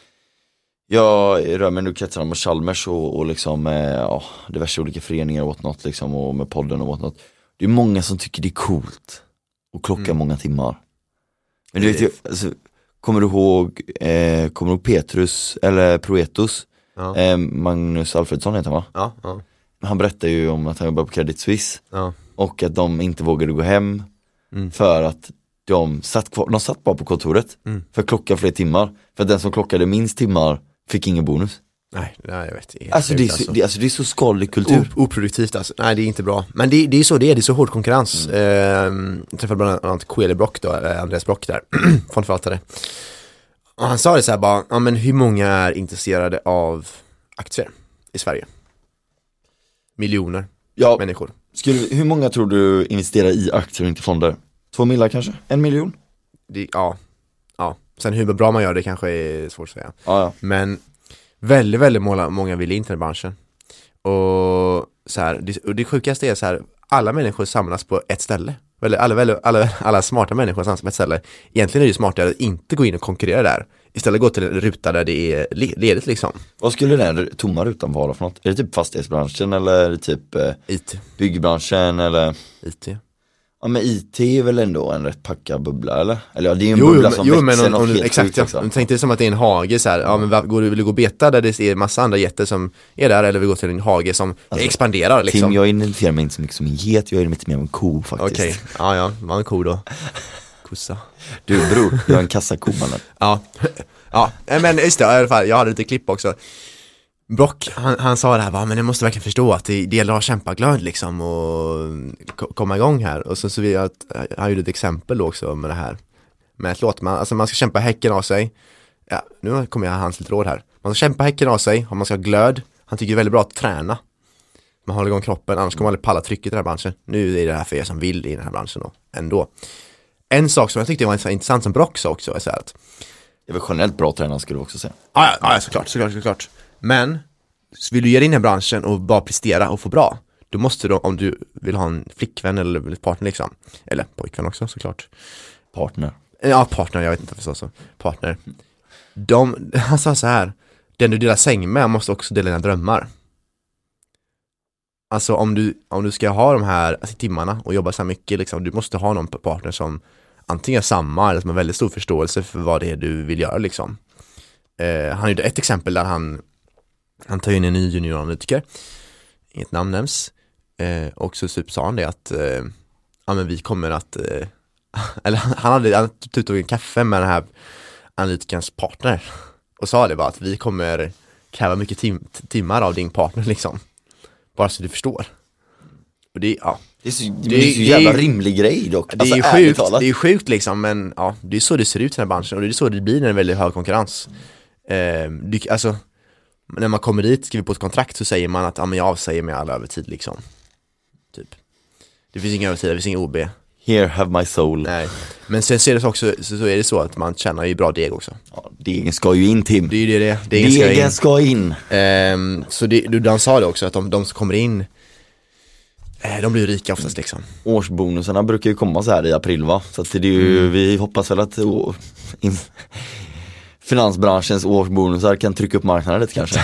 Jag rör mig nu kretsar med Chalmers och, och liksom eh, ja, diverse olika föreningar och något liksom, och med podden och något. Det är många som tycker det är coolt och klocka mm. många timmar. Men du vet ju, alltså, kommer du ihåg eh, kommer du ihåg Petrus eller Proetus? Ja. Eh, Magnus Alfredsson heter han va? Ja, ja. Han berättar ju om att han jobbar på Credit Suisse. Ja. Och att de inte vågade gå hem mm. för att de satt, kvar, de satt bara på kontoret mm. för att klocka fler timmar. För att den som klockade minst timmar fick ingen bonus. Nej, nej jag vet. Det alltså, det är så, alltså. Det, alltså det är så skadlig kultur. O, oproduktivt alltså. Nej, det är inte bra. Men det, det är så det är, det är så hård konkurrens. Mm. Eh, jag träffade bland annat Quelle Brock då, Andreas Brock där, fondförvaltare. Och han sa det så här bara, ja men hur många är intresserade av aktier i Sverige? Miljoner ja. människor. Skulle, hur många tror du investerar i aktier och inte fonder? Två millar kanske? En miljon? Det, ja. ja. Sen hur bra man gör det kanske är svårt att säga. Ja, ja. Men väldigt, väldigt många, många vill in till den branschen. Och, så här, det, och det sjukaste är så här, alla människor samlas på ett ställe. Alla, alla, alla, alla smarta människor samlas på ett ställe. Egentligen är det smartare att inte gå in och konkurrera där. Istället gå till en ruta där det är ledigt liksom. Vad skulle den tomma rutan vara för något? Är det typ fastighetsbranschen eller är det typ eh, I T? Byggbranschen eller? I T. Ja men I T är väl ändå en rätt packad bubbla eller? Eller ja, det är en jo, bubbla men, som jo, växer men något om, helt exakt, sjukt ja. liksom. Jag tänkte som att det är en hage så här. Ja men går du vill du gå beta där det är massa andra jätter som är där, eller vill gå till en hage som alltså, expanderar liksom. Tim, jag identifierar mig inte så mycket som en get, jag är lite mer en ko faktiskt. Okej, okay. ja ja, var en ko då. Kossa. Du bror, jag är en kassako mannen. Ja. Ja, men just det, i alla fall, jag hade lite klipp också. Brock, han, han sa det här, va, men jag måste verkligen förstå att det, det gäller att ha kämpaglöd liksom och k- komma igång här. Och så, så vill jag att, han gjorde ett exempel också med det här. Med att låta man, alltså man ska kämpa häcken av sig. ja, nu kommer jag hans lite råd här. Man ska kämpa häcken av sig, man ska ha glöd. Han tycker det är väldigt bra att träna. Man håller igång kroppen, annars kommer man aldrig palla trycket i den här branschen. Nu är det här för er som vill i den här branschen då, ändå. En sak som jag tyckte var intressant som Brock sa också är så här att det är väl generellt bra tränare skulle du också säga. Ja, ja, ja såklart, såklart, såklart. Men vill du ge dig in i den här branschen och bara prestera och få bra, då måste du, om du vill ha en flickvän eller partner liksom, eller pojkvän också såklart. Partner. Ja, partner, jag vet inte förstås så. Partner. De, han sa så här, den du delar säng med måste också dela dina drömmar. Alltså om du, om du ska ha de här alltså, timmarna och jobba så här mycket liksom, du måste ha någon partner som antingen samma eller som har väldigt stor förståelse för vad det är du vill göra liksom. Eh, han gjorde ett exempel där han han tar in en ny junioranalytiker, inget namn nämns, eh, och så typ sa han det att eh, ja men vi kommer att eh, eller han hade, han typ tog en kaffe med den här analytikerns partner och sa det bara att vi kommer kräva mycket tim- timmar av din partner liksom, bara så du förstår. Och det, ja. Det är så, det är så jävla det är, rimlig grej dock. Det är ju alltså, sjukt, det är sjukt liksom, men ja, det är så det ser ut i den här branschen och det är så det blir när det är väldigt hög konkurrens. Eh, det, alltså, när man kommer dit, skriver på ett kontrakt så säger man att ja, men jag avsäger mig all övertid liksom. Typ. Det finns ingen övertid, det finns ingen O B. Here have my soul. Nej. Men sen ser det också, så, så är det så att man tjänar ju bra deg också. Ja, degen ska ju in, Tim. Det är ju det, det. Degen, degen ska in. Ska in. Eh, så det, de sa det också att de, de som kommer in de blir rika oftast liksom. Årsbonusarna brukar ju komma så här i april va? Så att det är ju, mm. vi hoppas väl att å, in, finansbranschens årsbonusar kan trycka upp marknaden lite kanske.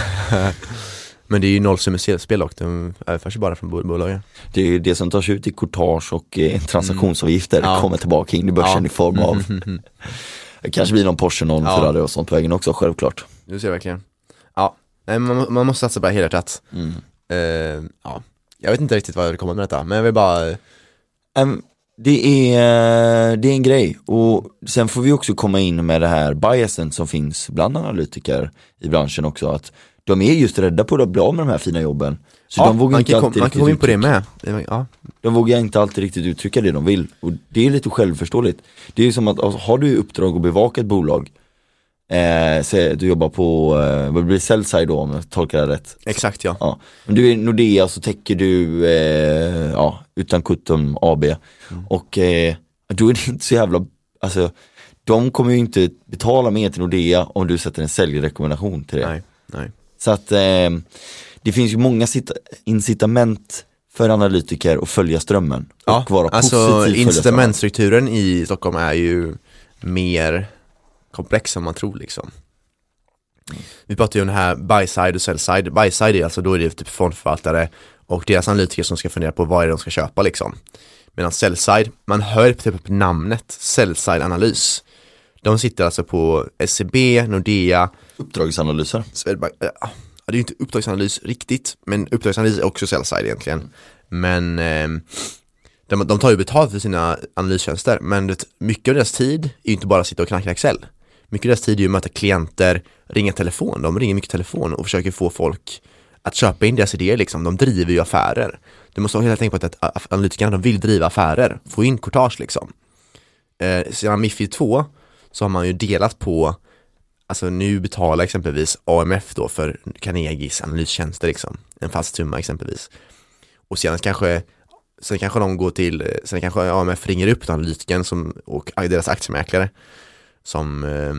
Men det är ju nollsummespel och de överförs ju bara från bolagen. Det är ju det som tas ut i courtage och eh, transaktionsavgifter mm. ja. kommer tillbaka in i börsen ja. i form av mm. det kanske blir någon Porsche, någon ja. Ferrari och sånt på vägen också, självklart. Du ser verkligen. Ja, nej, man, man måste satsa bara helt rätt. Mm. Uh, ja. Jag vet inte riktigt vad jag vill komma med detta, men jag vill bara... Um, det, är, det är en grej. Och sen får vi också komma in med det här biasen som finns bland analytiker i branschen också. Att de är just rädda på att bli av med de här fina jobben. Så ja, de vågar man inte kan, alltid man kan komma in på det med. Ja. De vågar inte alltid riktigt uttrycka det de vill. Och det är lite självförståeligt. Det är ju som att alltså, har du uppdrag att bevaka ett bolag, Eh, så du jobbar på eh, vad blir sell-side då om jag tolkar det rätt. Exakt ja. ja. Men du är Nordea så täcker du eh, ja, utan Kuttum A B mm. och eh, då är det inte så jävla alltså, de kommer ju inte betala mer till Nordea om du sätter en säljrekommendation till det. Nej, nej. Så att eh, det finns ju många incitament för analytiker att följa strömmen ja, och vara alltså, positiv. incitamentstrukturen i Stockholm är ju mer komplex än man tror liksom. Mm. Vi pratar ju om det här buy-side och sell-side. Buy-side är alltså då är det typ fondförvaltare och deras analytiker som ska fundera på vad är det de ska köpa liksom. Medan sell-side, man hör typ på namnet sell-side-analys. De sitter alltså på S C B, Nordea. Uppdragsanalyser. Ja, det är ju inte uppdragsanalys riktigt, men uppdragsanalys är också sell-side egentligen. Mm. Men eh, de, de tar ju betalt för sina analystjänster, men det, mycket av deras tid är ju inte bara att sitta och knacka Excel. Mycket av deras tid är ju att möta klienter, ringa telefon. De ringer mycket telefon och försöker få folk att köpa in deras idéer liksom. De driver ju affärer. Du måste hela tänka på att, att analytikerna, de vill driva affärer. Få in courtage liksom. Eh, sedan MiFID två så har man ju delat på, alltså nu betalar exempelvis A M F då för Carnegies analystjänster liksom. En fast summa exempelvis. Och sedan kanske sen kanske de går till, sen kanske A M F ringer upp analytiken som, och deras aktiemäklare som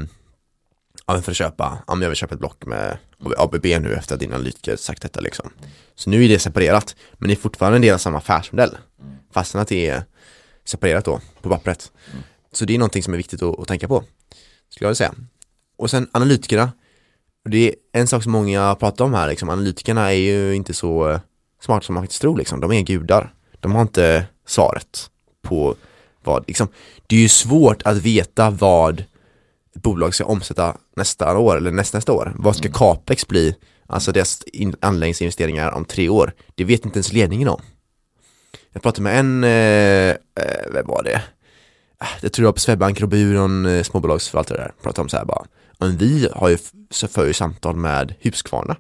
eh, för att köpa, om jag vill köpa ett block med A B B nu efter att din analytiker sagt detta liksom. Så nu är det separerat, men det är fortfarande en del av samma affärsmodell fastän att det är separerat då på pappret. Mm. Så det är någonting som är viktigt att, att tänka på, skulle jag säga. Och sen analytikerna, det är en sak som många pratar om här liksom. Analytikerna är ju inte så smarta som man faktiskt tror liksom. De är gudar. De har inte svaret på vad liksom. Det är ju svårt att veta vad ett bolag ska omsätta nästa år eller nästa, nästa år. Vad ska Capex bli? Alltså deras anläggningsinvesteringar om tre år. Det vet inte ens ledningen om. Jag pratade med en eh, vad var det? Jag tror det var på Swedbank och någon eh, småbolagsförvaltare där. Pratade om så här bara. Men vi har ju så för samtal med Husqvarna.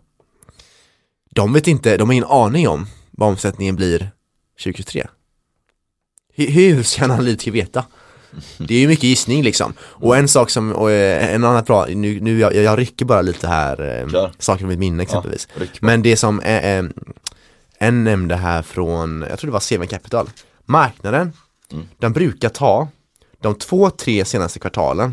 De vet inte, de har ingen aning om vad omsättningen blir tjugo tjugotre. Hur ska en analytiker veta? Det är ju mycket gissning liksom. Och en sak som, och en annan bra, nu, nu jag, jag rycker bara lite här, Klar. saker med mitt minne exempelvis. Ja, men det som eh, en nämnde här från, jag tror det var Seven Capital. Marknaden, mm. den brukar ta de två, tre senaste kvartalen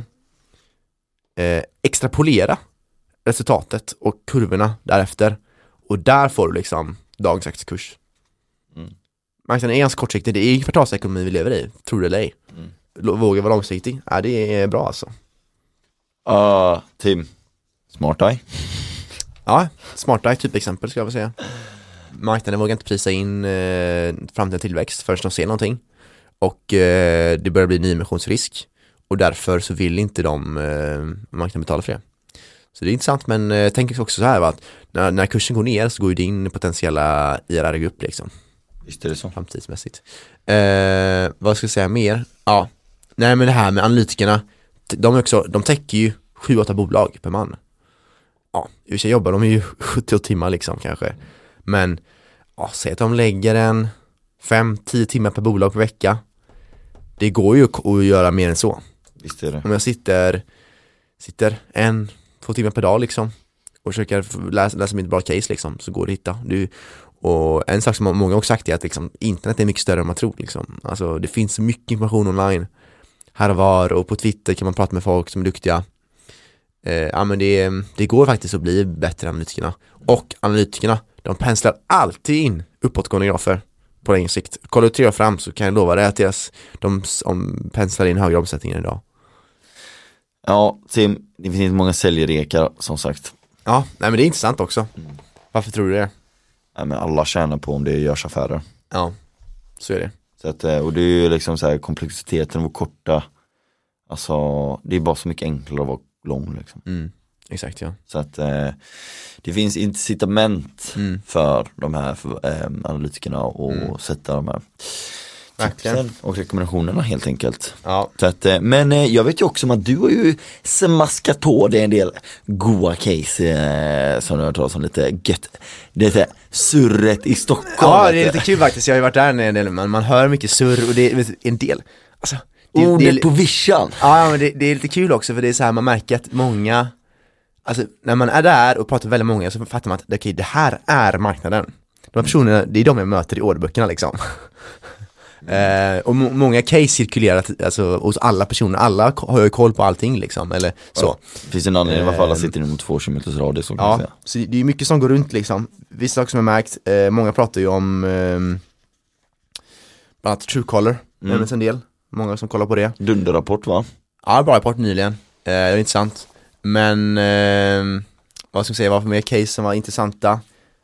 eh, extrapolera resultatet och kurvorna därefter. Och där får du liksom dagens aktiekurs. Mm. Marknaden är ganska kortsiktig. Det är kvartalsekonomi vi lever i, tror du eller ej. Mm. Vågar vara långsiktig. Ja, det är bra alltså. Uh, Tim, Smart Eye. Ja, Smart Eye typ exempel ska jag väl säga. Marknaden vågar inte prisa in eh, framtida tillväxt förrän de ser någonting. Och eh, det börjar bli nyemissionsrisk. Och därför så vill inte de eh, marknaden betala för det. Så det är intressant, men eh, tänk också så här va, att när, när kursen går ner så går ju din potentiella I R R upp liksom. Visst är det så. Framtidsmässigt. Eh, vad ska jag säga mer? Ja, nej men det här med analytikerna, de, är också, de täcker ju sju åtta bolag per man. Ja, i och för sig jobbar de ju sjuttio timmar liksom kanske. Men ja, säg att de lägger en fem till tio timmar per bolag per vecka. Det går ju att göra mer än så. Visst är det. Om jag sitter, sitter en, två timmar per dag liksom och försöker läsa, läsa mitt bra case liksom, så går det att hitta. Du, och en sak som många också sagt är att liksom, internet är mycket större än man tror. Liksom. Alltså, det finns mycket information online här och var, och på Twitter kan man prata med folk som är duktiga. Eh, ja, men det, det går faktiskt att bli bättre än analytikerna. Och analytikerna, de penslar alltid in uppåtgående grafer på längre sikt. Kollar du tre år fram så kan jag lova dig att deras, de om, penslar in högre omsättningar idag. Ja, Tim, det finns inte många säljrekar som sagt. Ja, nej, men det är intressant också. Mm. Varför tror du det? Nej, men alla tjänar på om det görs affärer. Ja, så är det. Så att, och det är ju liksom så här, komplexiteten och korta. Alltså, det är bara så mycket enklare att vara lång liksom. Mm, exakt, ja. Så att eh, det finns incitament mm. för de här för, eh, analytikerna och mm. sätta de här tipsen och rekommendationerna helt enkelt. Ja. Så att, eh, men eh, jag vet ju också om att du har ju smaskat på det en del goa case eh, som du har talat om lite gött. Det är surret i Stockholm. Ja, det är lite kul faktiskt. Jag har ju varit där en del, man, man hör mycket surr och det är en del. Alltså, det, ordet det är, på vischan. Ja, men det, det är lite kul också, för det är så här, man märker att många, alltså när man är där och pratar med väldigt många så fattar man att okay, det här är marknaden. De här personerna, det är de jag möter i orderböckerna liksom. Mm. Eh, och må- många case cirkulerar alltså, hos alla personer, alla har ju koll på allting liksom, eller så. Ja, det finns en anledning varför alla sitter inom två kilometers radie, så kan ja, man säga. Så det är mycket som går runt liksom. Vissa saker som jag märkt, eh, många pratar ju om eh, bland annat Truecaller, mm. en del. Många som kollar på det. Dunderrapport va? Ja, bra rapport nyligen. Eh, det är intressant. Men eh, vad ska jag säga, vad för mer case som var intressanta?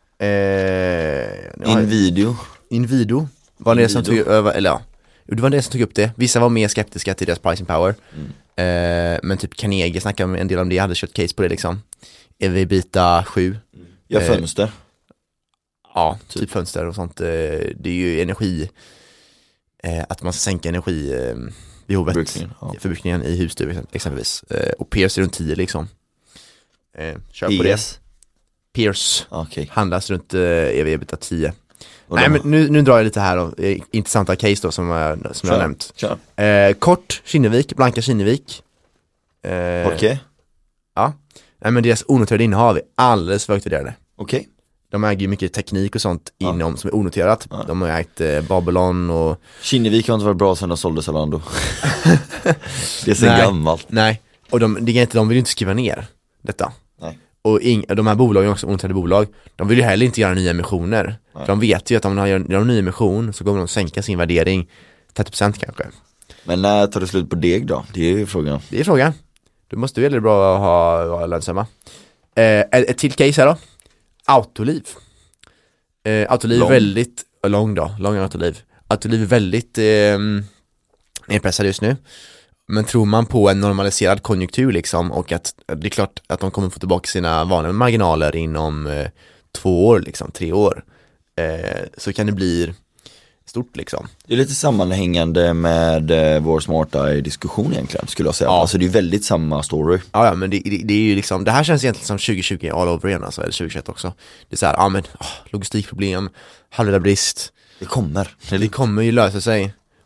Eh, Invideo. Invideo. Var det som tog över, eller ja, det var det som tog upp det. Vissa var mer skeptiska till deras pricing power. Mm. Eh, men typ Carnegie snackade en del om det, hade kört case på det liksom. E V Beta sju. Ja, fönster. Eh, ja, typ. typ fönster och sånt. Eh, det är ju energi, eh, att man ska sänka energibehovet, förbrukningen, ja. förbrukningen i hus exempelvis. Eh, och Pierce är runt tio liksom. Eh, kör på P S. det. Pierce okay. handlas runt eh, E V Beta tio. Nej, men nu, nu drar jag lite här då, intressanta case då som, jag, som jag har nämnt. Eh, kort, Kinnevik, Blanka Kinnevik. Eh, Okej. Okay. Ja. Nej, men deras onoterade innehav är alldeles för högt värderade. Okej. Okay. De äger ju mycket teknik och sånt ja. inom som är onoterat. Ja. De har ägt eh, Babylon och... Kinnevik har inte varit bra sedan de sålde Zalando. Det är så nej, gammalt. Nej, och de, det är inte, de vill ju inte skriva ner detta. Nej. Och ing, de här bolagen också, onoterade bolag, de vill ju heller inte göra nya emissioner. För de vet ju att om de gör, gör en ny emission så kommer de sänka sin värdering trettio procent kanske. Men när tar det slut på deg då? Det är ju frågan. Det är frågan. Du måste väldigt bra ha, ha lönsamma. Eh, ett till case här då. Autoliv. Eh, Autoliv är väldigt lång då, lång Autoliv. Autoliv är väldigt eh, nedpressad just nu. Men tror man på en normaliserad konjunktur liksom, och att det är klart att de kommer få tillbaka sina vanliga marginaler inom eh, två år, liksom, tre år, eh, så kan det bli stort liksom. Det är lite sammanhängande med eh, vår Smart Eye-diskussion egentligen, skulle jag säga. Ja. Alltså det är väldigt samma story. Ja, ja men det, det, det är ju liksom, det här känns egentligen som tjugo tjugo all over igen, alltså, eller tjugo tjugoett också. Det är så här, ja men, oh, logistikproblem, halvledarbrist. Det kommer. Det kommer ju lösa sig.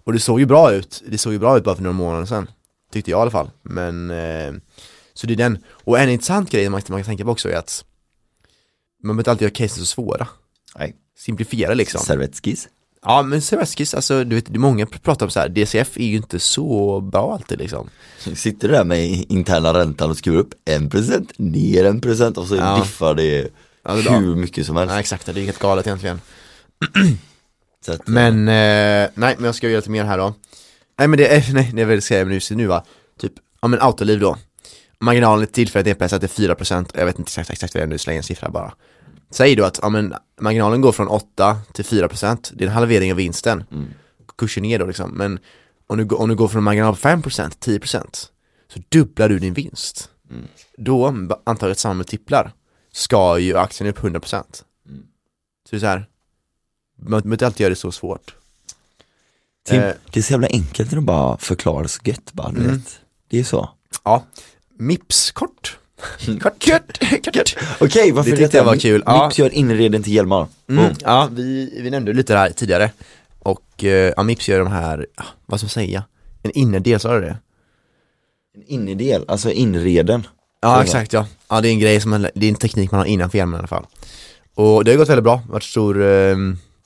Och det såg ju bra ut. Det såg ju bra ut bara för några månader sedan. Tyckte jag i alla fall. Men eh, så det är den. Och en intressant grej man, man kan tänka på också är att man behöver inte alltid göra casen så svåra. Nej. Simplifiera liksom. Servettskiss. Ja, men servettskiss, alltså du vet, många pratar om så här, D C F är ju inte så bra alltid liksom. Så sitter du där med interna räntan och skruvar upp en procent, ner en procent och så ja. diffar det ja, det hur mycket som helst. Ja, exakt, det är helt galet egentligen. Så att, men, eh, nej, men jag ska göra lite mer här då. Nej, men det är, nej, det är väl säga nu, nu va. Typ, ja men autoliv då. Marginalen till för ett E P S att det är fyra procent, jag vet inte exakt, exakt vad det är nu, slänger en siffra bara. Säg då att ja, men, marginalen går från åtta till fyra procent. Det är en halvering av vinsten. Mm. Kursen ner då liksom. Men om du, om du går från en marginal på fem procent till tio procent så dubblar du din vinst. Mm. Då, antagligen samma multiplar, ska ju aktien upp hundra procent. Mm. Så det är så här, man måste alltid göra det så svårt. Tim, eh, det är så jävla enkelt när du bara förklarar så gött bara, du mm. vet. Det är så. Ja, Mips kort. Kort, kort, kort. Okej, varför det tyckte jag var kul. Mips gör inreden till hjälmar. Mm. Ja, vi, vi nämnde lite här tidigare. Och ja, Mips gör de här, vad ska jag säga? En innerdel, sa du det? En innerdel, alltså inreden. Ja, så exakt, ja. Ja, det är en grej som man, det är en teknik man har innanför hjälmen i alla fall. Och det har gått väldigt bra. Varit stor eh,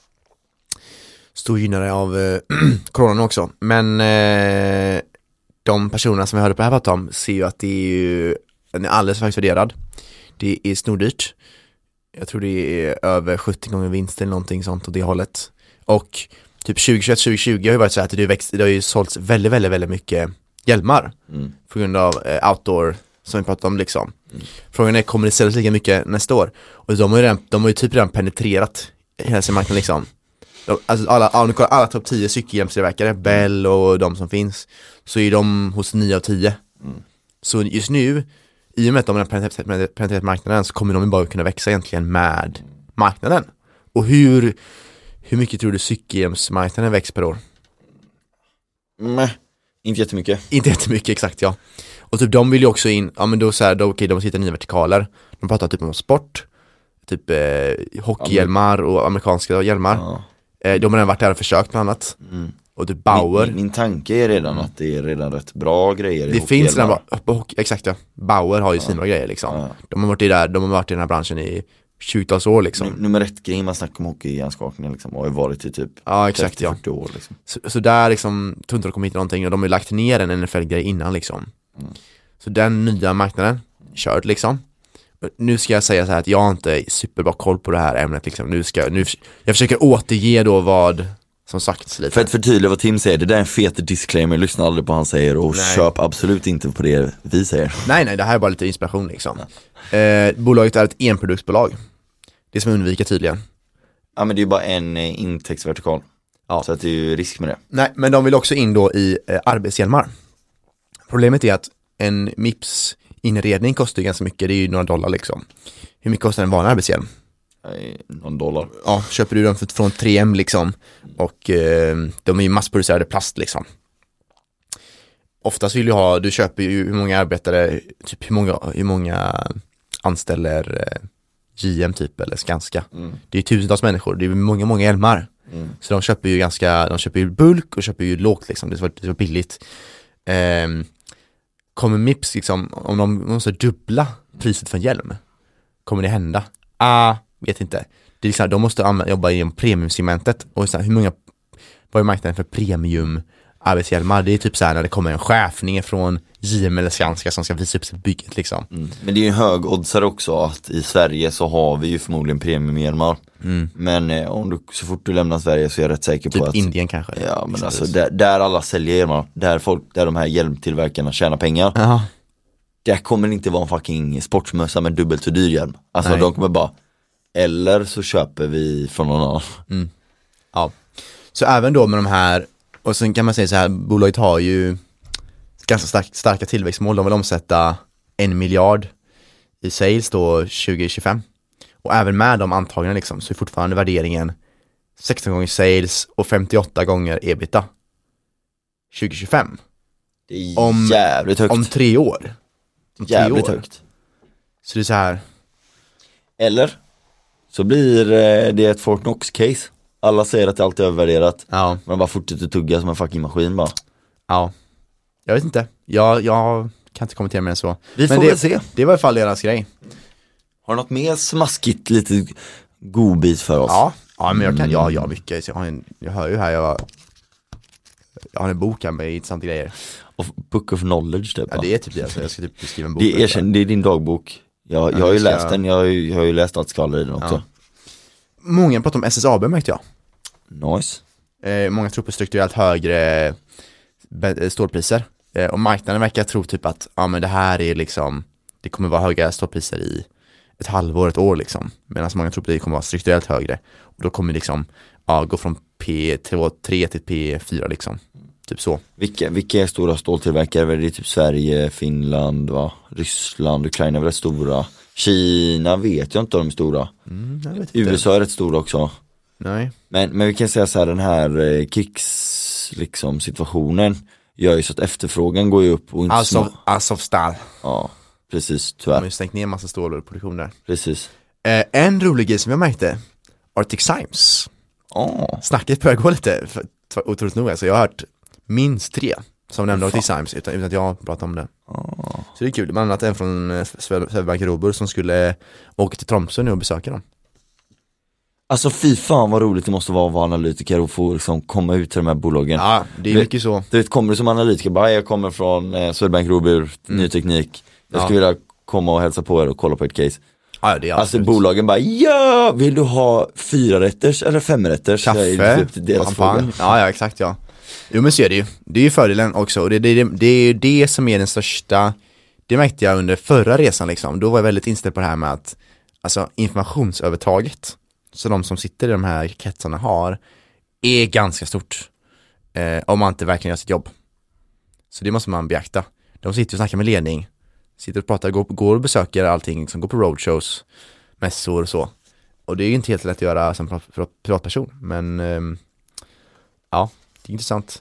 stor gynnare av eh, coronan också. Men eh, de personerna som vi hörde på det här pratet om ser ju att det är ju, den är alldeles faktiskt värderad. Det är snordyrt. Jag tror det är över sjuttio gånger vinst eller någonting sånt åt det hållet. Och typ tjugohundratjugoett tjugohundratjugo har ju varit så att det, växt, det har ju sålts väldigt, väldigt, väldigt mycket hjälmar. Mm. På grund av eh, outdoor som vi pratade om liksom. Mm. Frågan är, kommer det säljas lika mycket nästa år? Och de har ju, redan, de har ju typ redan penetrerat hela sin marknad liksom. De, alltså alla, alla, alla topp tio cykelhjälmstillverkare, mm. Bell och de som finns, så är de hos nio av tio. Mm. Så just nu, i och med att de har penetrerat, penetrerat marknaden, så kommer de ju bara kunna växa egentligen med marknaden. Och hur, hur mycket tror du cykelhjälmsmarknaden växer per år? Nej, inte jättemycket. Inte jättemycket, exakt, ja. Och typ de vill ju också in, ja men då så här, då, okej, de sitter nya vertikaler. De pratar typ om sport, typ eh, hockeyhjälmar och amerikanska hjälmar. Ja. Eh, de har redan varit där och försökt bland annat. Mm. Och typ Bauer. Min, min tanke är redan mm. att det är redan rätt bra grejer. Det finns redan bra, på hockey, exakt ja. Bauer har ju ja. sina grejer liksom. Ja. De har varit i där, de har varit i den här branschen i tjugotals år liksom. N- nummer ett grej man snackar om hockey i hjärnskakning liksom, och har varit i typ ja, exakt, trettio fyrtio år liksom. Så, så där liksom, tror inte de kommer hit någonting, och de har ju lagt ner en N F L-grej innan liksom. Mm. Så den nya marknaden körd liksom. Nu ska jag säga så här att jag har inte superbra koll på det här ämnet liksom. Nu ska nu jag försöker återge då vad som sagts lite. För att förtydliga vad Tim säger, det där är en fet disclaimer, lyssna aldrig på vad han säger och nej. Köp absolut inte på det vi säger. Nej, nej, det här är bara lite inspiration liksom. Eh, bolaget är ett enproduktsbolag. Det som undviker tydligen. Ja, men det är ju bara en eh, intäktsvertikal. Ja. Så att det är ju risk med det. Nej, men de vill också in då i eh, arbetshjälmar. Problemet är att en Mips inredning kostar ju ganska mycket, det är ju några dollar liksom. Hur mycket kostar en vanlig arbetshjälm? Nej, någon dollar. Ja, köper du den för, från tre M liksom. Och eh, de är ju massproducerade plast liksom. Oftast vill du ha, du köper ju hur många arbetare, typ hur många, hur många anställer eh, G M typ eller Skanska. Mm. Det är ju tusentals människor, det är många, många hjälmar. Mm. Så de köper ju ganska, de köper ju bulk och köper ju lågt liksom, det är så, det är så billigt. Eh, kommer Mips liksom, om de måste dubbla priset för en hjälm, kommer det hända? Ah, vet inte. Det är liksom, de måste använda, jobba i premiumsegmentet. Och så här, hur många, vad är marknaden för premium arbetshjälmar? Det är typ så här när det kommer en chefning från J M eller Skanska som ska visa upp sig bygget liksom. Mm. Men det är ju en hög oddsare också att i Sverige så har vi ju förmodligen premiumhjälmar. Mm. Men eh, om du, så fort du lämnar Sverige så är jag rätt säker typ på att Indien kanske. Ja, men alltså där, där alla säljer hjälmar, där folk, där de här hjälmtillverkarna tjänar pengar. Aha. Det kommer inte vara en fucking sportsmössa med dubbelt så dyr hjälm. Alltså nej. De kommer bara, eller så köper vi från någon annan. Mm. Ja. Så även då med de här, och sen kan man säga så här, bolaget har ju ganska stark, starka tillväxtmål. De vill omsätta en miljard i sales då tjugo tjugofem. Och även med de antagna liksom, så är fortfarande värderingen sexton gånger sales och femtioåtta gånger ebita tjugo tjugofem. Det är om, jävligt högt. Om tre år. Om jävligt tre år. högt. Så det är så här. Eller så blir det ett Fort Knox-case. Alla säger att det alltid är övervärderat. Ja. Man bara fortsätter tugga som en fucking maskin bara. Ja. Jag vet inte. Jag, jag kan inte kommentera mer än så. Vi får Men det, väl se. Det var i alla fall deras grej. Har du något mer smaskigt, lite godbit för oss? Ja, ja men jag kan, ja, jag mycket. Jag, har en, jag hör ju här, jag, jag har en bok här med intressanta grejer. Och book of knowledge typ. Ja, det är typ det. Alltså, jag ska typ skriva en bok. Det är, det är din dagbok. Jag, jag ja, har ju ska... läst den, jag har ju, jag har ju läst allt skvaller i den också. Ja. Många pratar om S S A B märkte jag. Nice. Eh, många tror på strukturellt högre stålpriser. Eh, och marknaden verkar tro typ att ja, men det här är liksom, det kommer vara höga stålpriser i ett halvår, ett år liksom. Medan många tror på att det kommer vara strukturellt högre. Och då kommer liksom ja, gå från P tre till P fyra liksom. Typ så. Vilka, vilka är stora ståltillverkare? Det är typ Sverige, Finland, va? Ryssland, Ukraina är väl stora. Kina vet jag inte om de är stora. Mm, jag vet U S A inte. är rätt stora också. Nej. Men, men vi kan säga så här, den här eh, krigs liksom, situationen gör ju så att efterfrågan går ju upp och inte Alltså, små. Azovstal. Ja, precis, De har tyvärr. ju stängt ner en massa stålproduktion där. Precis. Eh, en rolig grej som jag märkte, Arctic Science. Oh. Snacket börjar gå lite, för, för, otroligt nog. Alltså, jag har hört minst tre som nämnde Arctic Science utan, utan att jag pratar om det. Oh. Så det är kul, bland annat en från Swedbank Robur som skulle åka till Tromsö nu och besöka dem. Alltså fy fan vad roligt det måste vara att vara analytiker och få liksom, komma ut till de här bolagen. Ja, det är du, mycket så. Du vet, kommer du som analytiker, bara jag kommer från eh, Swedbank Robur, Mm. ny teknik. Jag Ja. skulle vilja komma och hälsa på er och kolla på ett case. Ja, det är Alltså absolut. bolagen bara, ja, vill du ha fyra rätters eller fem rätters? Kaffe, champagne. Ja, ja, exakt, ja. Jo, men så är det ju. Det är ju fördelen också. Och det, det, det, det är ju det som är den största. Det märkte jag under förra resan liksom. Då var jag väldigt inställd på det här med att alltså informationsövertaget så de som sitter i de här kretsarna har är ganska stort. Eh, om man inte verkligen gör sitt jobb. Så det måste man beakta. De sitter och snackar med ledning. Sitter och pratar, går, går och besöker allting, liksom, går på roadshows, mässor och så. Och det är ju inte helt lätt att göra som privatperson. Men ehm, ja, det är intressant.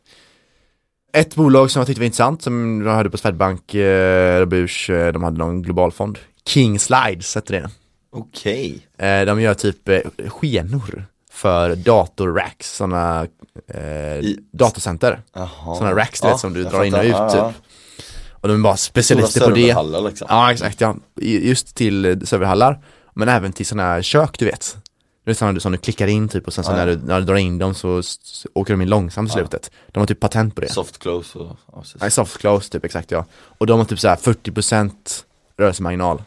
Ett bolag som jag tyckte var intressant, som jag hörde på Swedbank, eh, Roburs, eh, de hade någon global fond. King Slides heter det. Okej. Eh, de gör typ eh, skenor för datorracks, sådana eh, I- datacenter. Jaha. Sådana racks du Ja, vet, som du jag drar in och fattar. ut Ja, typ. ja. Och de är bara specialister Stora på det. serverhallar, liksom. Ja, exakt, ja. Just till eh, serverhallar. Men även till sådana här kök, du vet. Det är sådana du, som du klickar in typ. Och sen så Ja, ja. när, du, när du drar in dem så, så åker de in långsamt i Ja. slutet. De har typ patent på det. Soft close och... Ja, precis. Nej, soft close typ, exakt, ja. Och de har typ så här fyrtio procent rörelsemarginal.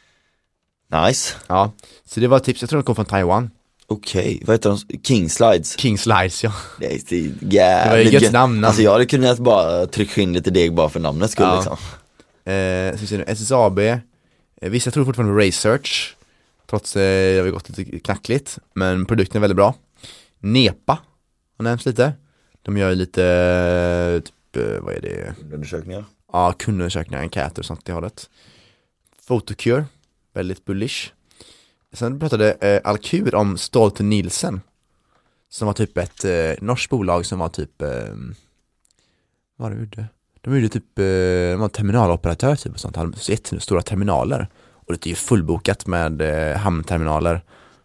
Nice. Ja, så det var ett tips. Jag tror de kom från Taiwan. Okej, vad heter de? King Slides. King Slides, ja. Det är så jävligt Det var ju gött namn. Alltså jag hade kunnat bara trycka in lite deg bara för namnet skull Ja. liksom. Eh, så ser du, S S A B. Eh, vissa tror fortfarande på Research. Trots eh, det har gått lite knackligt. Men produkten är väldigt bra. Nepa har nämnts lite. De gör lite, eh, typ, eh, vad är det? Undersökningar. Ja, kundundersökningar, enkäter och sånt i hållet. Photocure, väldigt bullish. Sen pratade eh, Alkur om Stolte Nielsen. Som var typ ett eh, norskt bolag som var typ, eh, vad var det gjorde? De gjorde typ, eh, de var terminaloperatör typ och sånt. De hade jättestora terminaler. Och det är ju fullbokat med eh, hamnterminaler.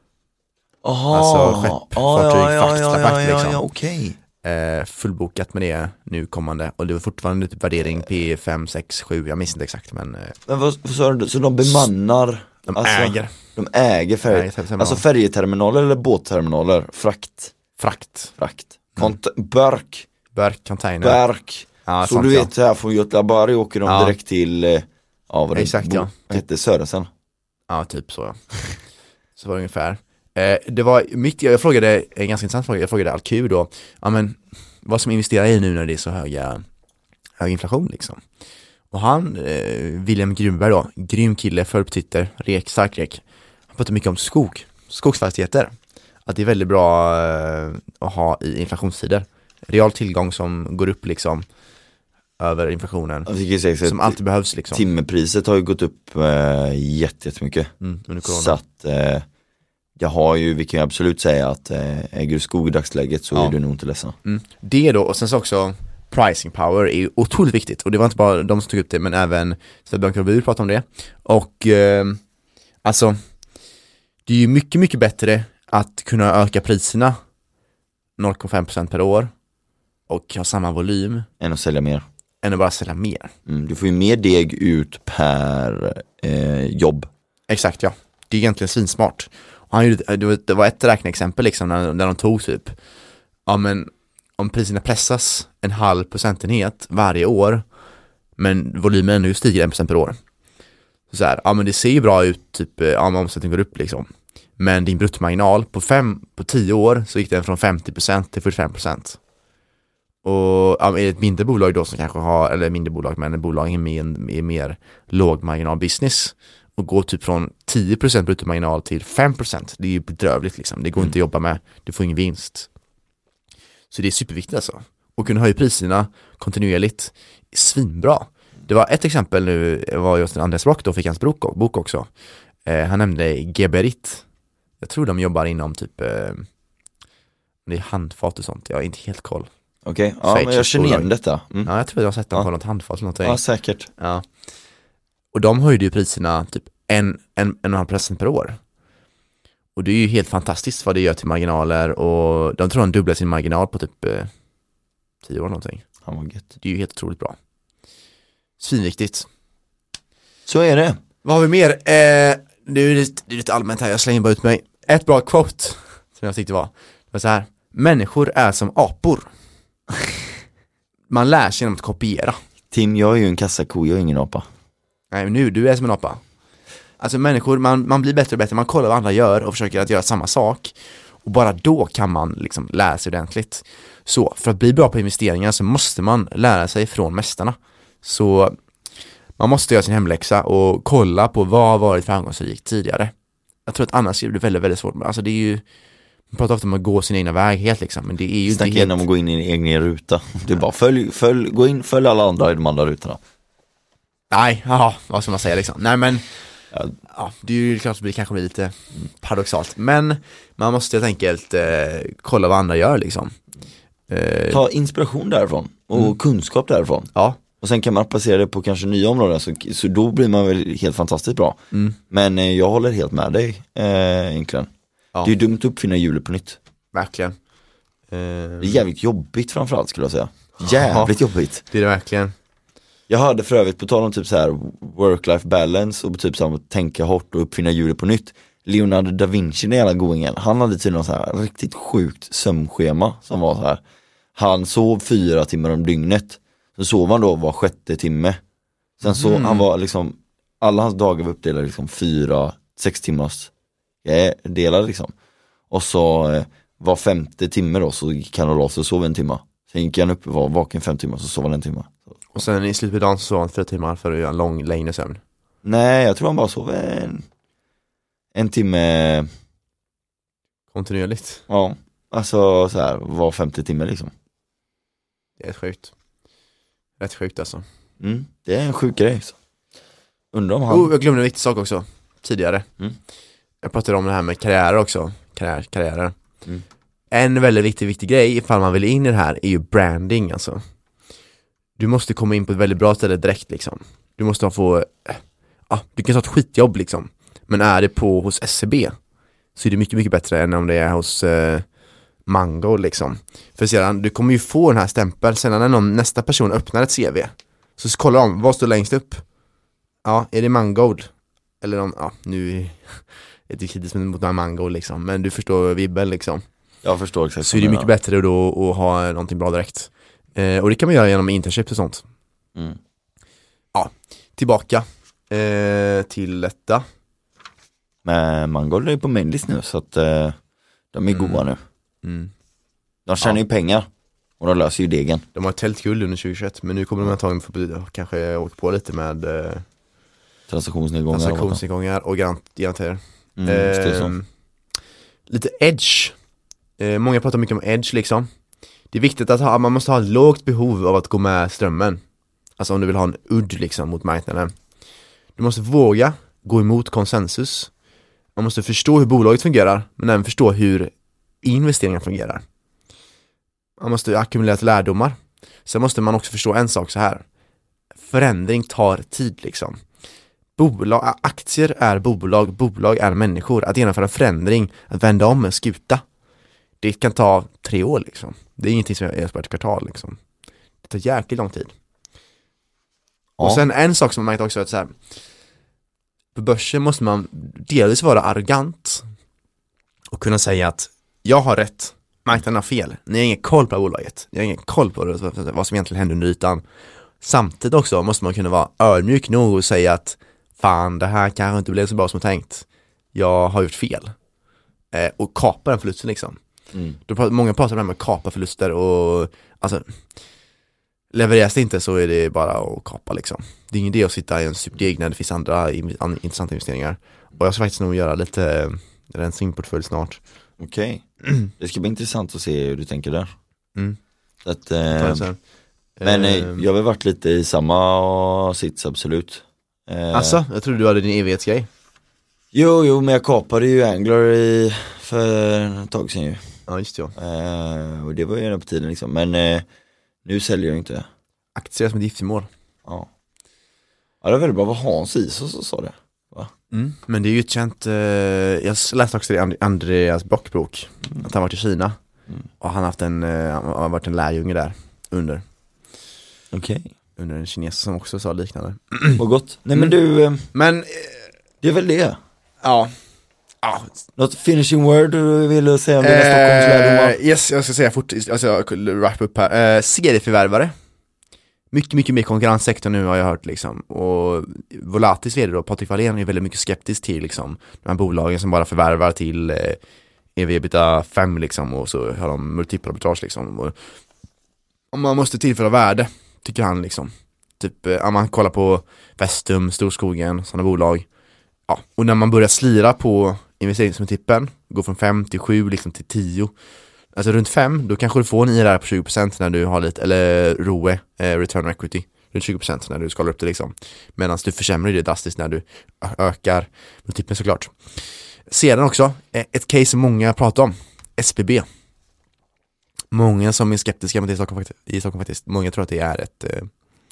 Aha. Alltså skepp, fartyg, ja, ja, frakt, ja, frakt, ja, ja, liksom. ja, okej. Eh, fullbokat med det nu kommande. Och det var fortfarande typ värdering P fem, sex, sju. Jag minns inte exakt, men eh, Men vad, vad sa du? Så de bemannar? de alltså, äger De äger färg, äger terminal. alltså färjeterminaler eller båtterminaler? Frakt? frakt. Frakt. Kont- Börk? Burk, container. Börk? Ja, Så sant, du ja. vet här från Göteborg åker de Ja. direkt till, eh, ja vad det Exakt, ja. Vad hette Sörensen? Ja, typ så, ja. Så var det ungefär. Eh, det var mitt, jag frågade, en ganska intressant fråga, jag frågade Alkur då, ja men, vad som investerar i nu när det är så höga, hög inflation liksom. Och han, eh, William Grunberg då, grym kille, för på Twitter, rek, stark rek. Han pratar mycket om skog, skogsfastigheter. Att det är väldigt bra eh, att ha i inflationstider. Real tillgång som går upp liksom över inflationen. Jag tycker säga så Som att alltid behövs liksom. timmerpriset har ju gått upp eh, jätte, jättemycket. Mm, under corona. Så att eh, jag har ju, vi kan ju absolut säga att eh, äger du skog i dagsläget så Ja. är du nog inte ledsen. Mm. Det då, och sen så också pricing power är ju otroligt viktigt. Och det var inte bara de som tog upp det, men även Swedbank Robur pratade om det. Och eh, alltså, det är ju mycket, mycket bättre att kunna öka priserna noll komma fem procent per år och ha samma volym än att sälja mer. Än att bara sälja mer. Mm, du får ju mer deg ut per eh, jobb. Exakt, ja. Det är egentligen svinsmart. Och han gjorde, det var ett räkneexempel liksom när, när de tog typ, ja men om priserna pressas en halv procentenhet varje år, men volymen nu stiger en procent per år. Så, så här, ja men det ser ju bra ut typ, ja men omsättningen går upp liksom. Men din bruttomarginal på fem, på tio år så gick den från femtio procent till fyrtiofem procent. Och ja, ett mindre bolag då som kanske har, eller mindre bolag men bolagen med en, med mer låg marginal business och går typ från tio procent bruttomarginal till fem procent. Det är ju bedrövligt liksom. Det går mm. inte att jobba med. Du får ingen vinst. Så det är superviktigt alltså. Och kunna höja priserna kontinuerligt är svinbra. Det var ett exempel nu, var just Andreas Brock då fick hans bok, bok också. Eh, han nämnde Geberit. Jag tror de jobbar inom typ eh, det är handfat och sånt. Jag är inte helt koll. Okej, okay. Ja men jag känner igen detta. Mm. Ja, jag tror jag har sett dem ja. på något handfat eller någonting. Ja, säkert. Ja. Och de höjde ju priserna typ en, en, en och en halv procent per år. Och det är ju helt fantastiskt vad det gör till marginaler. Och de tror de dubblar sin marginal på typ eh, tio år någonting. Ja, vad gött. Det är ju helt otroligt bra. Svinviktigt. Så är det. Vad har vi mer? Eh, det är lite, det är lite allmänt här, jag slänger bara ut mig. Ett bra quote som jag tyckte var. Det var så här. Människor är som apor. Man lär sig genom att kopiera. Tim, jag är ju en kassako, jag är ingen apa. Nej, men nu, du är som en apa. Alltså människor, man, man blir bättre och bättre. Man kollar vad andra gör och försöker att göra samma sak. Och bara då kan man liksom lära sig ordentligt. Så för att bli bra på investeringar så måste man lära sig från mästarna. Så man måste göra sin hemläxa och kolla på vad har varit framgångsrikt tidigare. Jag tror att annars blir det väldigt, väldigt svårt. Alltså det är ju, man pratar ofta om att gå sin egna väg helt liksom. Men det är ju Snacka inte helt... om att gå in i en egen ruta. Det är bara följ, följ, gå in, följ alla andra i de andra rutorna. Nej, jaha, vad ska man säga liksom. Nej men, ja, ja det är ju klart att det kanske blir lite paradoxalt. Men man måste helt enkelt eh, kolla vad andra gör liksom. Eh, Ta inspiration därifrån och mm. kunskap därifrån. Ja. Och sen kan man applicera det på kanske nya områden, så, så då blir man väl helt fantastiskt bra. Mm. Men eh, jag håller helt med dig eh, egentligen. Ja. Det är ju dumt att uppfinna hjulet på nytt. Verkligen. Eh, det är jävligt jobbigt framförallt skulle jag säga. Jävligt ja, jobbigt. Det är det verkligen. Jag hörde för övrigt på tal om typ så här work-life balance och typ så här tänka hårt och uppfinna hjulet på nytt. Leonardo da Vinci, den jävla goingen, han hade tydligen så här riktigt sjukt sömnschema som var så här. Han sov fyra timmar om dygnet. Så sov han då var sjätte timme. Sen så mm. han var liksom, alla hans dagar var uppdelade liksom fyra, sex timmars eh, delade liksom. Och så eh, var femte timme då så gick han och la sig och sov en timme. Sen gick han upp och var vaken fem timmar så sov han en timme. Och sen i slutet av dagen så sov han fyra timmar för att göra en lång längre sömn. Nej, jag tror han bara sov en, en timme kontinuerligt. Ja, alltså så här var femtio timmar liksom. Det är sjukt. Rätt sjukt alltså. Mm, det är en sjuk grej så. Undrar om han... Oh, jag glömde en viktig sak också tidigare. Mm. Jag pratade om det här med karriär också. Karriär, karriärer. Mm. En väldigt viktig, viktig grej ifall man vill in i det här är ju branding alltså. Du måste komma in på ett väldigt bra ställe direkt liksom. Du måste få, ja, du kan ta ett skitjobb liksom. Men är det på hos S C B så är det mycket, mycket bättre än om det är hos eh, Mango liksom. För sedan, du kommer ju få den här stämpeln sen när någon, nästa person öppnar ett C V. Så kolla om, vad står längst upp? Ja, är det Mangold? Eller om, ja, nu är det kritiskt mot Mango liksom. Men du förstår vibben liksom. Jag förstår exakt. Så är det mycket bättre då att ha någonting bra direkt. Eh, och det kan man göra genom internships och sånt. Mm. Ja, tillbaka eh, till detta. Men Mangold är på mainlist nu så att eh, de är mm. goda nu. Mm. De tjänar ja. ju pengar och de löser ju degen. De har tält guld under tjugohundratjugoett men nu kommer de antagligen få kanske åka på lite med eh, transaktionsnedgångar, transaktionsnedgångar och garantier. Mm, eh, lite edge. Eh, många pratar mycket om edge liksom. Det är viktigt att ha, man måste ha ett lågt behov av att gå med strömmen. Alltså om du vill ha en udd liksom mot marknaden. Du måste våga gå emot konsensus. Man måste förstå hur bolaget fungerar, men även förstå hur investeringar fungerar. Man måste ackumulera lärdomar. Sen måste man också förstå en sak så här. Förändring tar tid liksom. Bolag, aktier är bolag, bolag är människor. Att genomföra förändring, att vända om en skuta. det kan ta tre år liksom. Det är ingenting som är på ett kvartal liksom. Det tar jäkligt lång tid. Ja. Och sen en sak som man märkt också är att så här, på börsen måste man delvis vara arrogant och kunna säga att jag har rätt, marknaden har fel. Ni har ingen koll på bolaget. Ni har ingen koll på vad som egentligen händer under ytan. Samtidigt också måste man kunna vara ödmjuk nog och säga att fan, det här kanske inte blev så bra som tänkt. Jag har gjort fel. Eh, och kapa den förlusten liksom. Mm. Då, många pratar om det här med att kapa förluster och alltså levereras det inte så är det bara att kapa liksom. Det är ingen idé att sitta i en superdeg när det finns andra in, an, intressanta investeringar. Och jag ska faktiskt nog göra lite rensning portfölj snart. Okej. Okay. Det ska bli intressant att se hur du tänker där. Mm. Så att, eh, men eh, jag har väl varit lite i samma sits, absolut. Eh, alltså, jag trodde du hade din evighetsgrej. Jo, jo, men jag kapade ju Angler i, för ett tag sedan ju. Ja, just det. Eh, och det var ju ändå på tiden liksom. Men eh, nu säljer jag inte. Aktier som ett giftermål. Ja. Ja, det är väldigt bra vad Hans Isos så sa det. Va? Mm. Men det är ju ett känt, eh, jag läste också det i Andreas Bockbok, mm. att han varit i Kina. Mm. Och han har haft en, eh, han har varit en lärjunge där under. Okej. Okay. Under en kines som också sa liknande. Vad gott. Nej men du, eh, men eh, det är väl det. Ja. Ja. Något finishing word du vill säga om dina eh, Stockholmslärdomar? Yes, jag ska säga fort, alltså jag wrap upp här. Eh, serieförvärvare. Mycket, mycket mer konkurrenssektor nu har jag hört liksom. Och Volatis vd då, Patrik Wallén är väldigt mycket skeptisk till liksom de här bolagen som bara förvärvar till eh, E V EBITDA fem liksom, och så har de multipla arbitrage liksom. Och, och man måste tillföra värde, tycker han liksom. Typ, eh, om man kollar på Vestum, Storskogen, sådana bolag. Ja, och när man börjar slira på investeringsmultipeln, går från fem till sju liksom till tio. Alltså runt fem, då kanske du får en I R R på tjugo procent när du har lite, eller R O E, eh, return on equity, runt tjugo procent när du skalar upp det liksom. Medan du försämrar det drastiskt när du ökar multipeln såklart. Sedan också, ett case som många pratar om, S B B. Många som är skeptiska med det i Stockholm, i Stockholm faktiskt. Många tror att det är ett eh,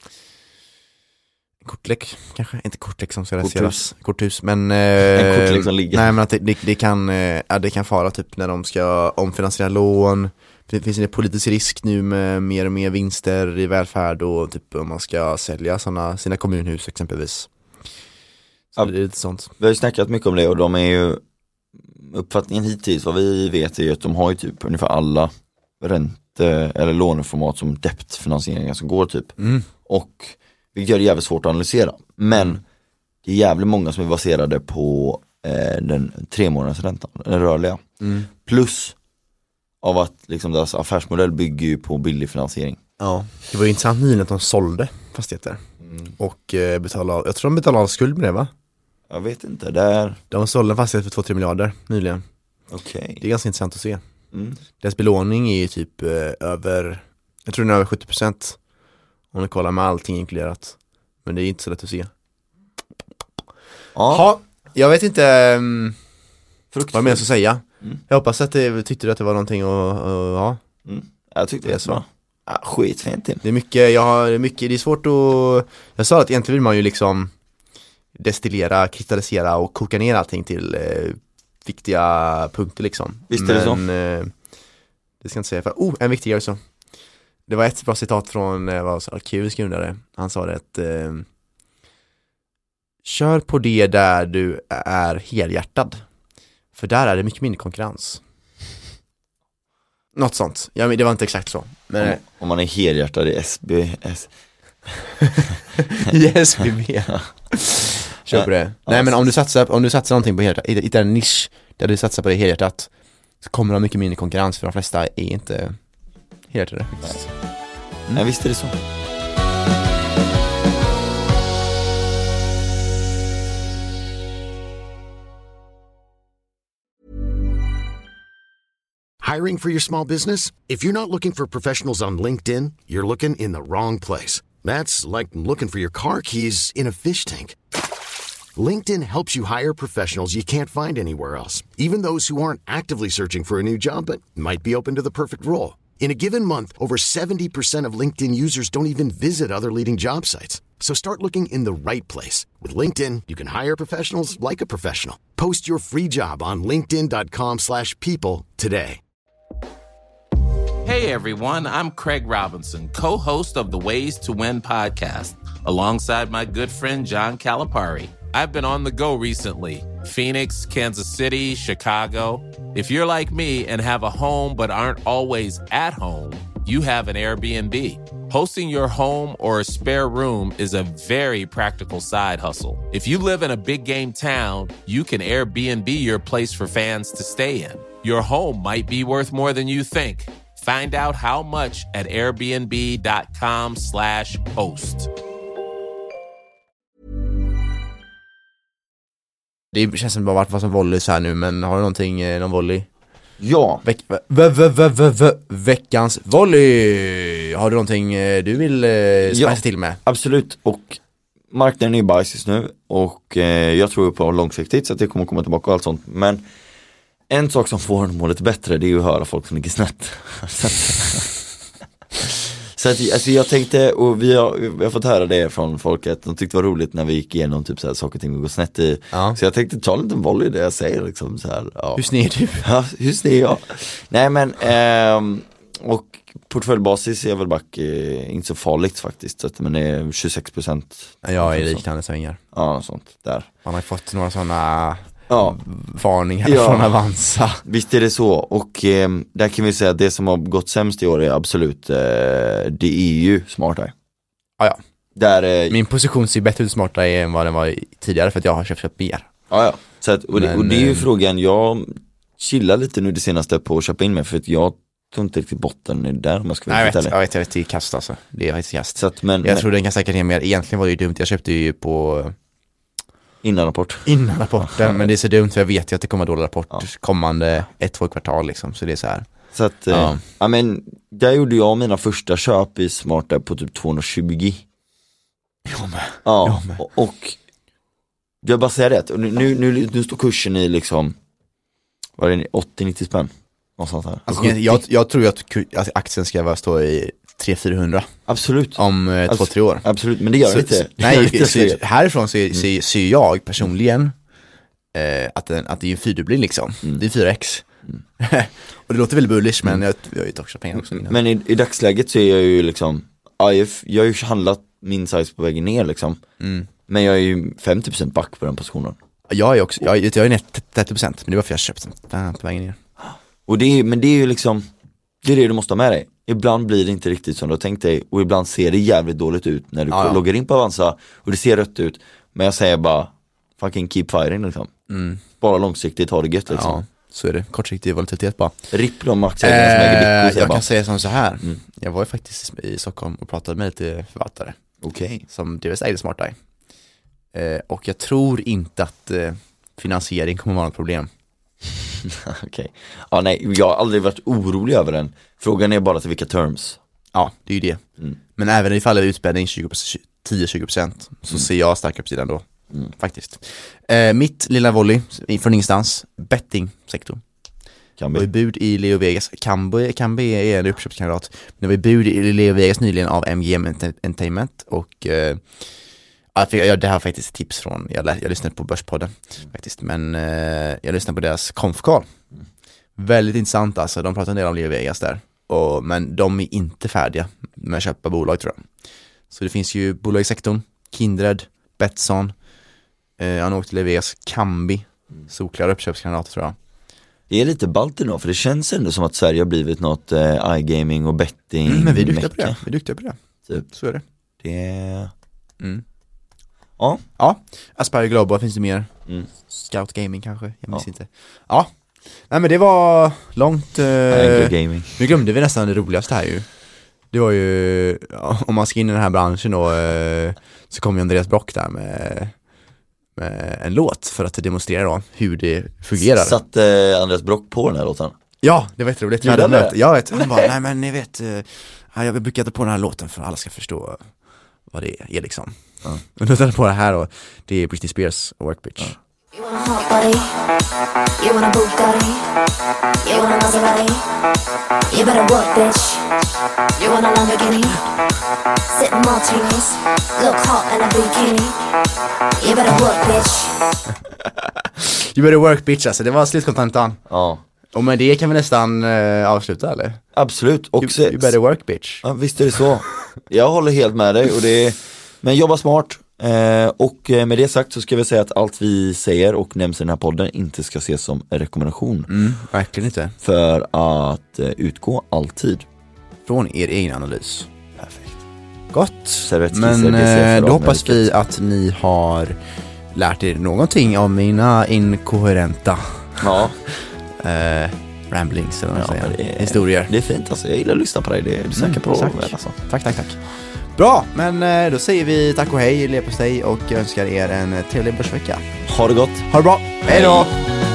kortlek, kanske, inte kortlek som ska realiseras, korthus, men eh, en kortlek som ligger. Nej, men att det, det, det kan eh, ja, det kan fara typ när de ska omfinansiera lån. Det finns en politisk risk nu med mer och mer vinster i välfärd och typ om man ska sälja såna, sina kommunhus exempelvis. Så ja, det är lite sånt. Vi har ju snackat mycket om det och de är ju, uppfattningen hittills vad vi vet är ju att de har ju typ ungefär alla ränte- eller låneformat som debtfinansieringar som går typ. Mm. Och vilket gör det jävligt svårt att analysera. Men det är jävligt många som är baserade på eh, den tre månaders räntan, den rörliga. Mm. Plus av att liksom deras affärsmodell bygger ju på billig finansiering. Ja, det var ju intressant nyligen att de sålde fastigheter. Mm. Och eh, betalade, jag tror de betalade av skuld med det, va? Jag vet inte, där... De sålde en fastighet för två till tre miljarder nyligen. Okej. Okay. Det är ganska intressant att se. Mm. Deras belåning är ju typ eh, över, jag tror den är över sjuttio procent. Om du kollar med allting inkluderat. Men det är inte så lätt att se. Ja. Ha, jag vet inte um, vad jag mer ska säga. Mm. Jag hoppas att det, tyckte du att det var någonting att uh, ha. Mm. Jag tyckte det är så. Ja, skitfint. Det är mycket, jag har mycket, det är svårt att, jag sa att egentligen vill man ju liksom destillera, kristallisera och koka ner allting till eh, viktiga punkter liksom. Visst är det så. Men eh, det ska jag inte säga för, oh, en viktigare så. Det var ett bra citat från eh, vad sa Arkeus grundare. Han sa det att eh, kör på det där du är helhjärtad. För där är det mycket mindre konkurrens. Något sånt. Ja, men det var inte exakt så. Men, om, om man är helhjärtad i S B S i S B B. Kör på det. Ja, nej, men om du satsar om du satsar någonting på helhjärtat, i en nisch där du satsar på det helhjärtat, så kommer det ha mycket mindre konkurrens, för de flesta är inte helhjärtade. Mm. Ja, visst är det så. Hiring for your small business? If you're not looking for professionals on LinkedIn, you're looking in the wrong place. That's like looking for your car keys in a fish tank. LinkedIn helps you hire professionals you can't find anywhere else, even those who aren't actively searching for a new job but might be open to the perfect role. In a given month, over seventy percent of LinkedIn users don't even visit other leading job sites. So start looking in the right place. With LinkedIn, you can hire professionals like a professional. Post your free job on linkedin dot com slash people today. Hey everyone, I'm Craig Robinson, co-host of the Ways to Win podcast, alongside my good friend John Calipari. I've been on the go recently. Phoenix, Kansas City, Chicago. If you're like me and have a home but aren't always at home, you have an Airbnb. Hosting your home or a spare room is a very practical side hustle. If you live in a big game town, you can Airbnb your place for fans to stay in. Your home might be worth more than you think. Find out how much at airbnb.com slash host. Det känns som bara varit vad som volley så här nu, men har du någonting, eh, någon volley? Ja. Veck, v, v, v, v, v, veckans volley. Har du någonting eh, du vill eh, spicea ja, till med? Absolut, och marknaden är bajs just nu och eh, jag tror på långsiktigt så att det kommer komma tillbaka och allt sånt. Men en sak som får en må lite bättre, det är ju att höra folk som ligger snett. Så att, alltså jag tänkte, och vi har, vi har fått höra det från folket, de tyckte det var roligt när vi gick igenom typ så här, saker och ting och gå snett i. Ja. Så jag tänkte ta lite volley det jag säger liksom så här. Ja. Hur sned är du? Ja, hur sned är jag? Nej men, ehm, och portföljbasis är väl back eh, inte så farligt faktiskt, så att, men det är tjugosex procent. Ja, jag är liknande svängar. Ja, sånt där. Man har fått några sådana... Ja. varningar ja. från Avanza. Visst är det så, och eh, där kan vi säga att det som har gått sämst i år är absolut eh, det är ju SmartEye. Ja, ja. Där, eh, min position ser bättre ut SmartEye än vad den var tidigare för att jag har köpt, köpt mer. Ja, ja. Så att, och, det, Men, och det är ju eh, frågan, jag chillar lite nu det senaste på att köpa in mig för att jag tror inte riktigt botten är där om jag ska Nej, jag vet, jag vet, jag vet, det är kast alltså. Det är faktiskt kast. Så att, men, jag men, tror den kan säkert ner mer. Egentligen var det ju dumt, jag köpte ju på innan rapport. Innan rapporten, men det är så dumt för jag vet ju att det kommer dålig rapport ja. kommande ett, två kvartal liksom, så det är så här. Så att, ja. Eh, ja men, där gjorde jag mina första köp i SmartEye på typ tvåhundratjugo. Jag med. Ja, jag med. Och, och jag bara säger det, nu, nu, nu, nu står kursen i liksom, vad är det, åttio nittio spänn? Här. Alltså, jag, jag tror ju att, att aktien ska vara stå i tre fyrahundra. Absolut. Om eh, Abs- två, tre år. Absolut, men det gör så, det inte. Nej, det så, så, härifrån ser mm. så, så jag personligen eh, att, en, att det är en fyrdubbling liksom. Mm. Det är fyra x. Mm. Och det låter väldigt bullish, men mm. jag, jag har ju också pengar också. Mm. Men i, i dagsläget så är jag ju liksom, jag, jag har ju handlat min size på vägen ner liksom. Mm. Men jag är ju femtio procent back på den positionen. Jag är också, jag, jag är ner trettio procent, men det var för jag köpte den på vägen ner. Och det är, men det är ju liksom, det är det du måste ha med dig. Ibland blir det inte riktigt som du har tänkt dig, och ibland ser det jävligt dåligt ut när du ja, ja. loggar in på Avanza och det ser rött ut. Men jag säger bara, fucking keep firing liksom. Mm. Bara långsiktigt, ha det gött liksom. Ja, så är det. Kortsiktig volatilitet bara. Ripp de aktieägarna som äger Bitcoin. Jag bara. kan säga som så här. Mm. Jag var ju faktiskt i Stockholm och pratade med lite förvaltare. Okej. Okay. Som delvis ägde SmartEye. Eh, och jag tror inte att eh, finansiering kommer vara ett problem. Okej. Okay. Ja, nej, jag har aldrig varit orolig över den. Frågan är bara till vilka terms. Ja, det är ju det. Mm. Men även ifall det är utspädning tio till tjugo procent så mm. ser jag stark uppsidan då. Mm. Faktiskt. Eh, mitt lilla volley från ingenstans, bettingsektor. Det var bud i Leo Vegas. Kambi, Kambi är en uppköpskandidat. Det var bud i Leo Vegas nyligen av M G M Entertainment. Och eh, jag, det här var faktiskt ett tips från, jag, jag lyssnade på Börspodden mm. faktiskt. Men eh, jag lyssnade på deras konfkall. Mm. Väldigt intressant alltså, de pratar en del om Leo Vegas där. Och, men de är inte färdiga med att köpa bolag tror jag. Så det finns ju bolag i sektorn, Kindred, Betsson, eh, han åkte till Leo Vegas, Kambi, mm. solklara uppköpskandidater tror jag. Det är lite ballt nu, för det känns ändå som att Sverige har blivit något eh, iGaming och betting. Mm, men vi är duktiga på det, vi är duktiga på det. Typ. Så är det. Det mm. Ja. Ja, Aspire Global finns det mer. Mm. Scout Gaming kanske, jag minns ja. inte. Ja, nej men det var långt. Eh, gaming. Nu glömde vi nästan det roligaste här ju. Det var ju, ja, om man ska in i den här branschen då, eh, så kom ju Andreas Brock där med, med en låt för att demonstrera då hur det fungerar. Satt eh, Andreas Brock på den här låten? Ja, det var jätteroligt. Jag, det? jag vet, han bara, nej men ni vet, eh, jag brukar ta på den här låten för att alla ska förstå vad det är liksom. Ja. Och då tar på det här och det är Britney Spears och Work Bitch. Ja. You want a hot body, you want a Bugatti, you want a Maserati, you better work bitch, you want a Lamborghini, sitting martinis, look hot in a bikini, you better work bitch. You better work bitch, alltså det var slutkontentan. Ja. Och med det kan vi nästan uh, avsluta, eller? Absolut. Och you, you better work, bitch. Ja, visst är det så. Jag håller helt med dig. Och det är, men jobba smart. Eh, och med det sagt så ska vi säga att allt vi säger och nämns i den här podden inte ska ses som en rekommendation. Mm, verkligen inte. För att eh, utgå alltid från er egen analys. Perfekt. Gott. Men eh, då hoppas vi att ni har lärt er någonting av mina inkoherenta ja. eh, ramblings eller vad man ja, säger. Det är, historier. Det är fint alltså, jag gillar att lyssna på dig. Det är du säker på. Mm, tack. Alltså. tack, tack, tack. Bra, men eh, då säger vi tack och hej, leverpastej och önskar er en trevlig börsvecka. Ha det gott. Ha det bra. Hej då.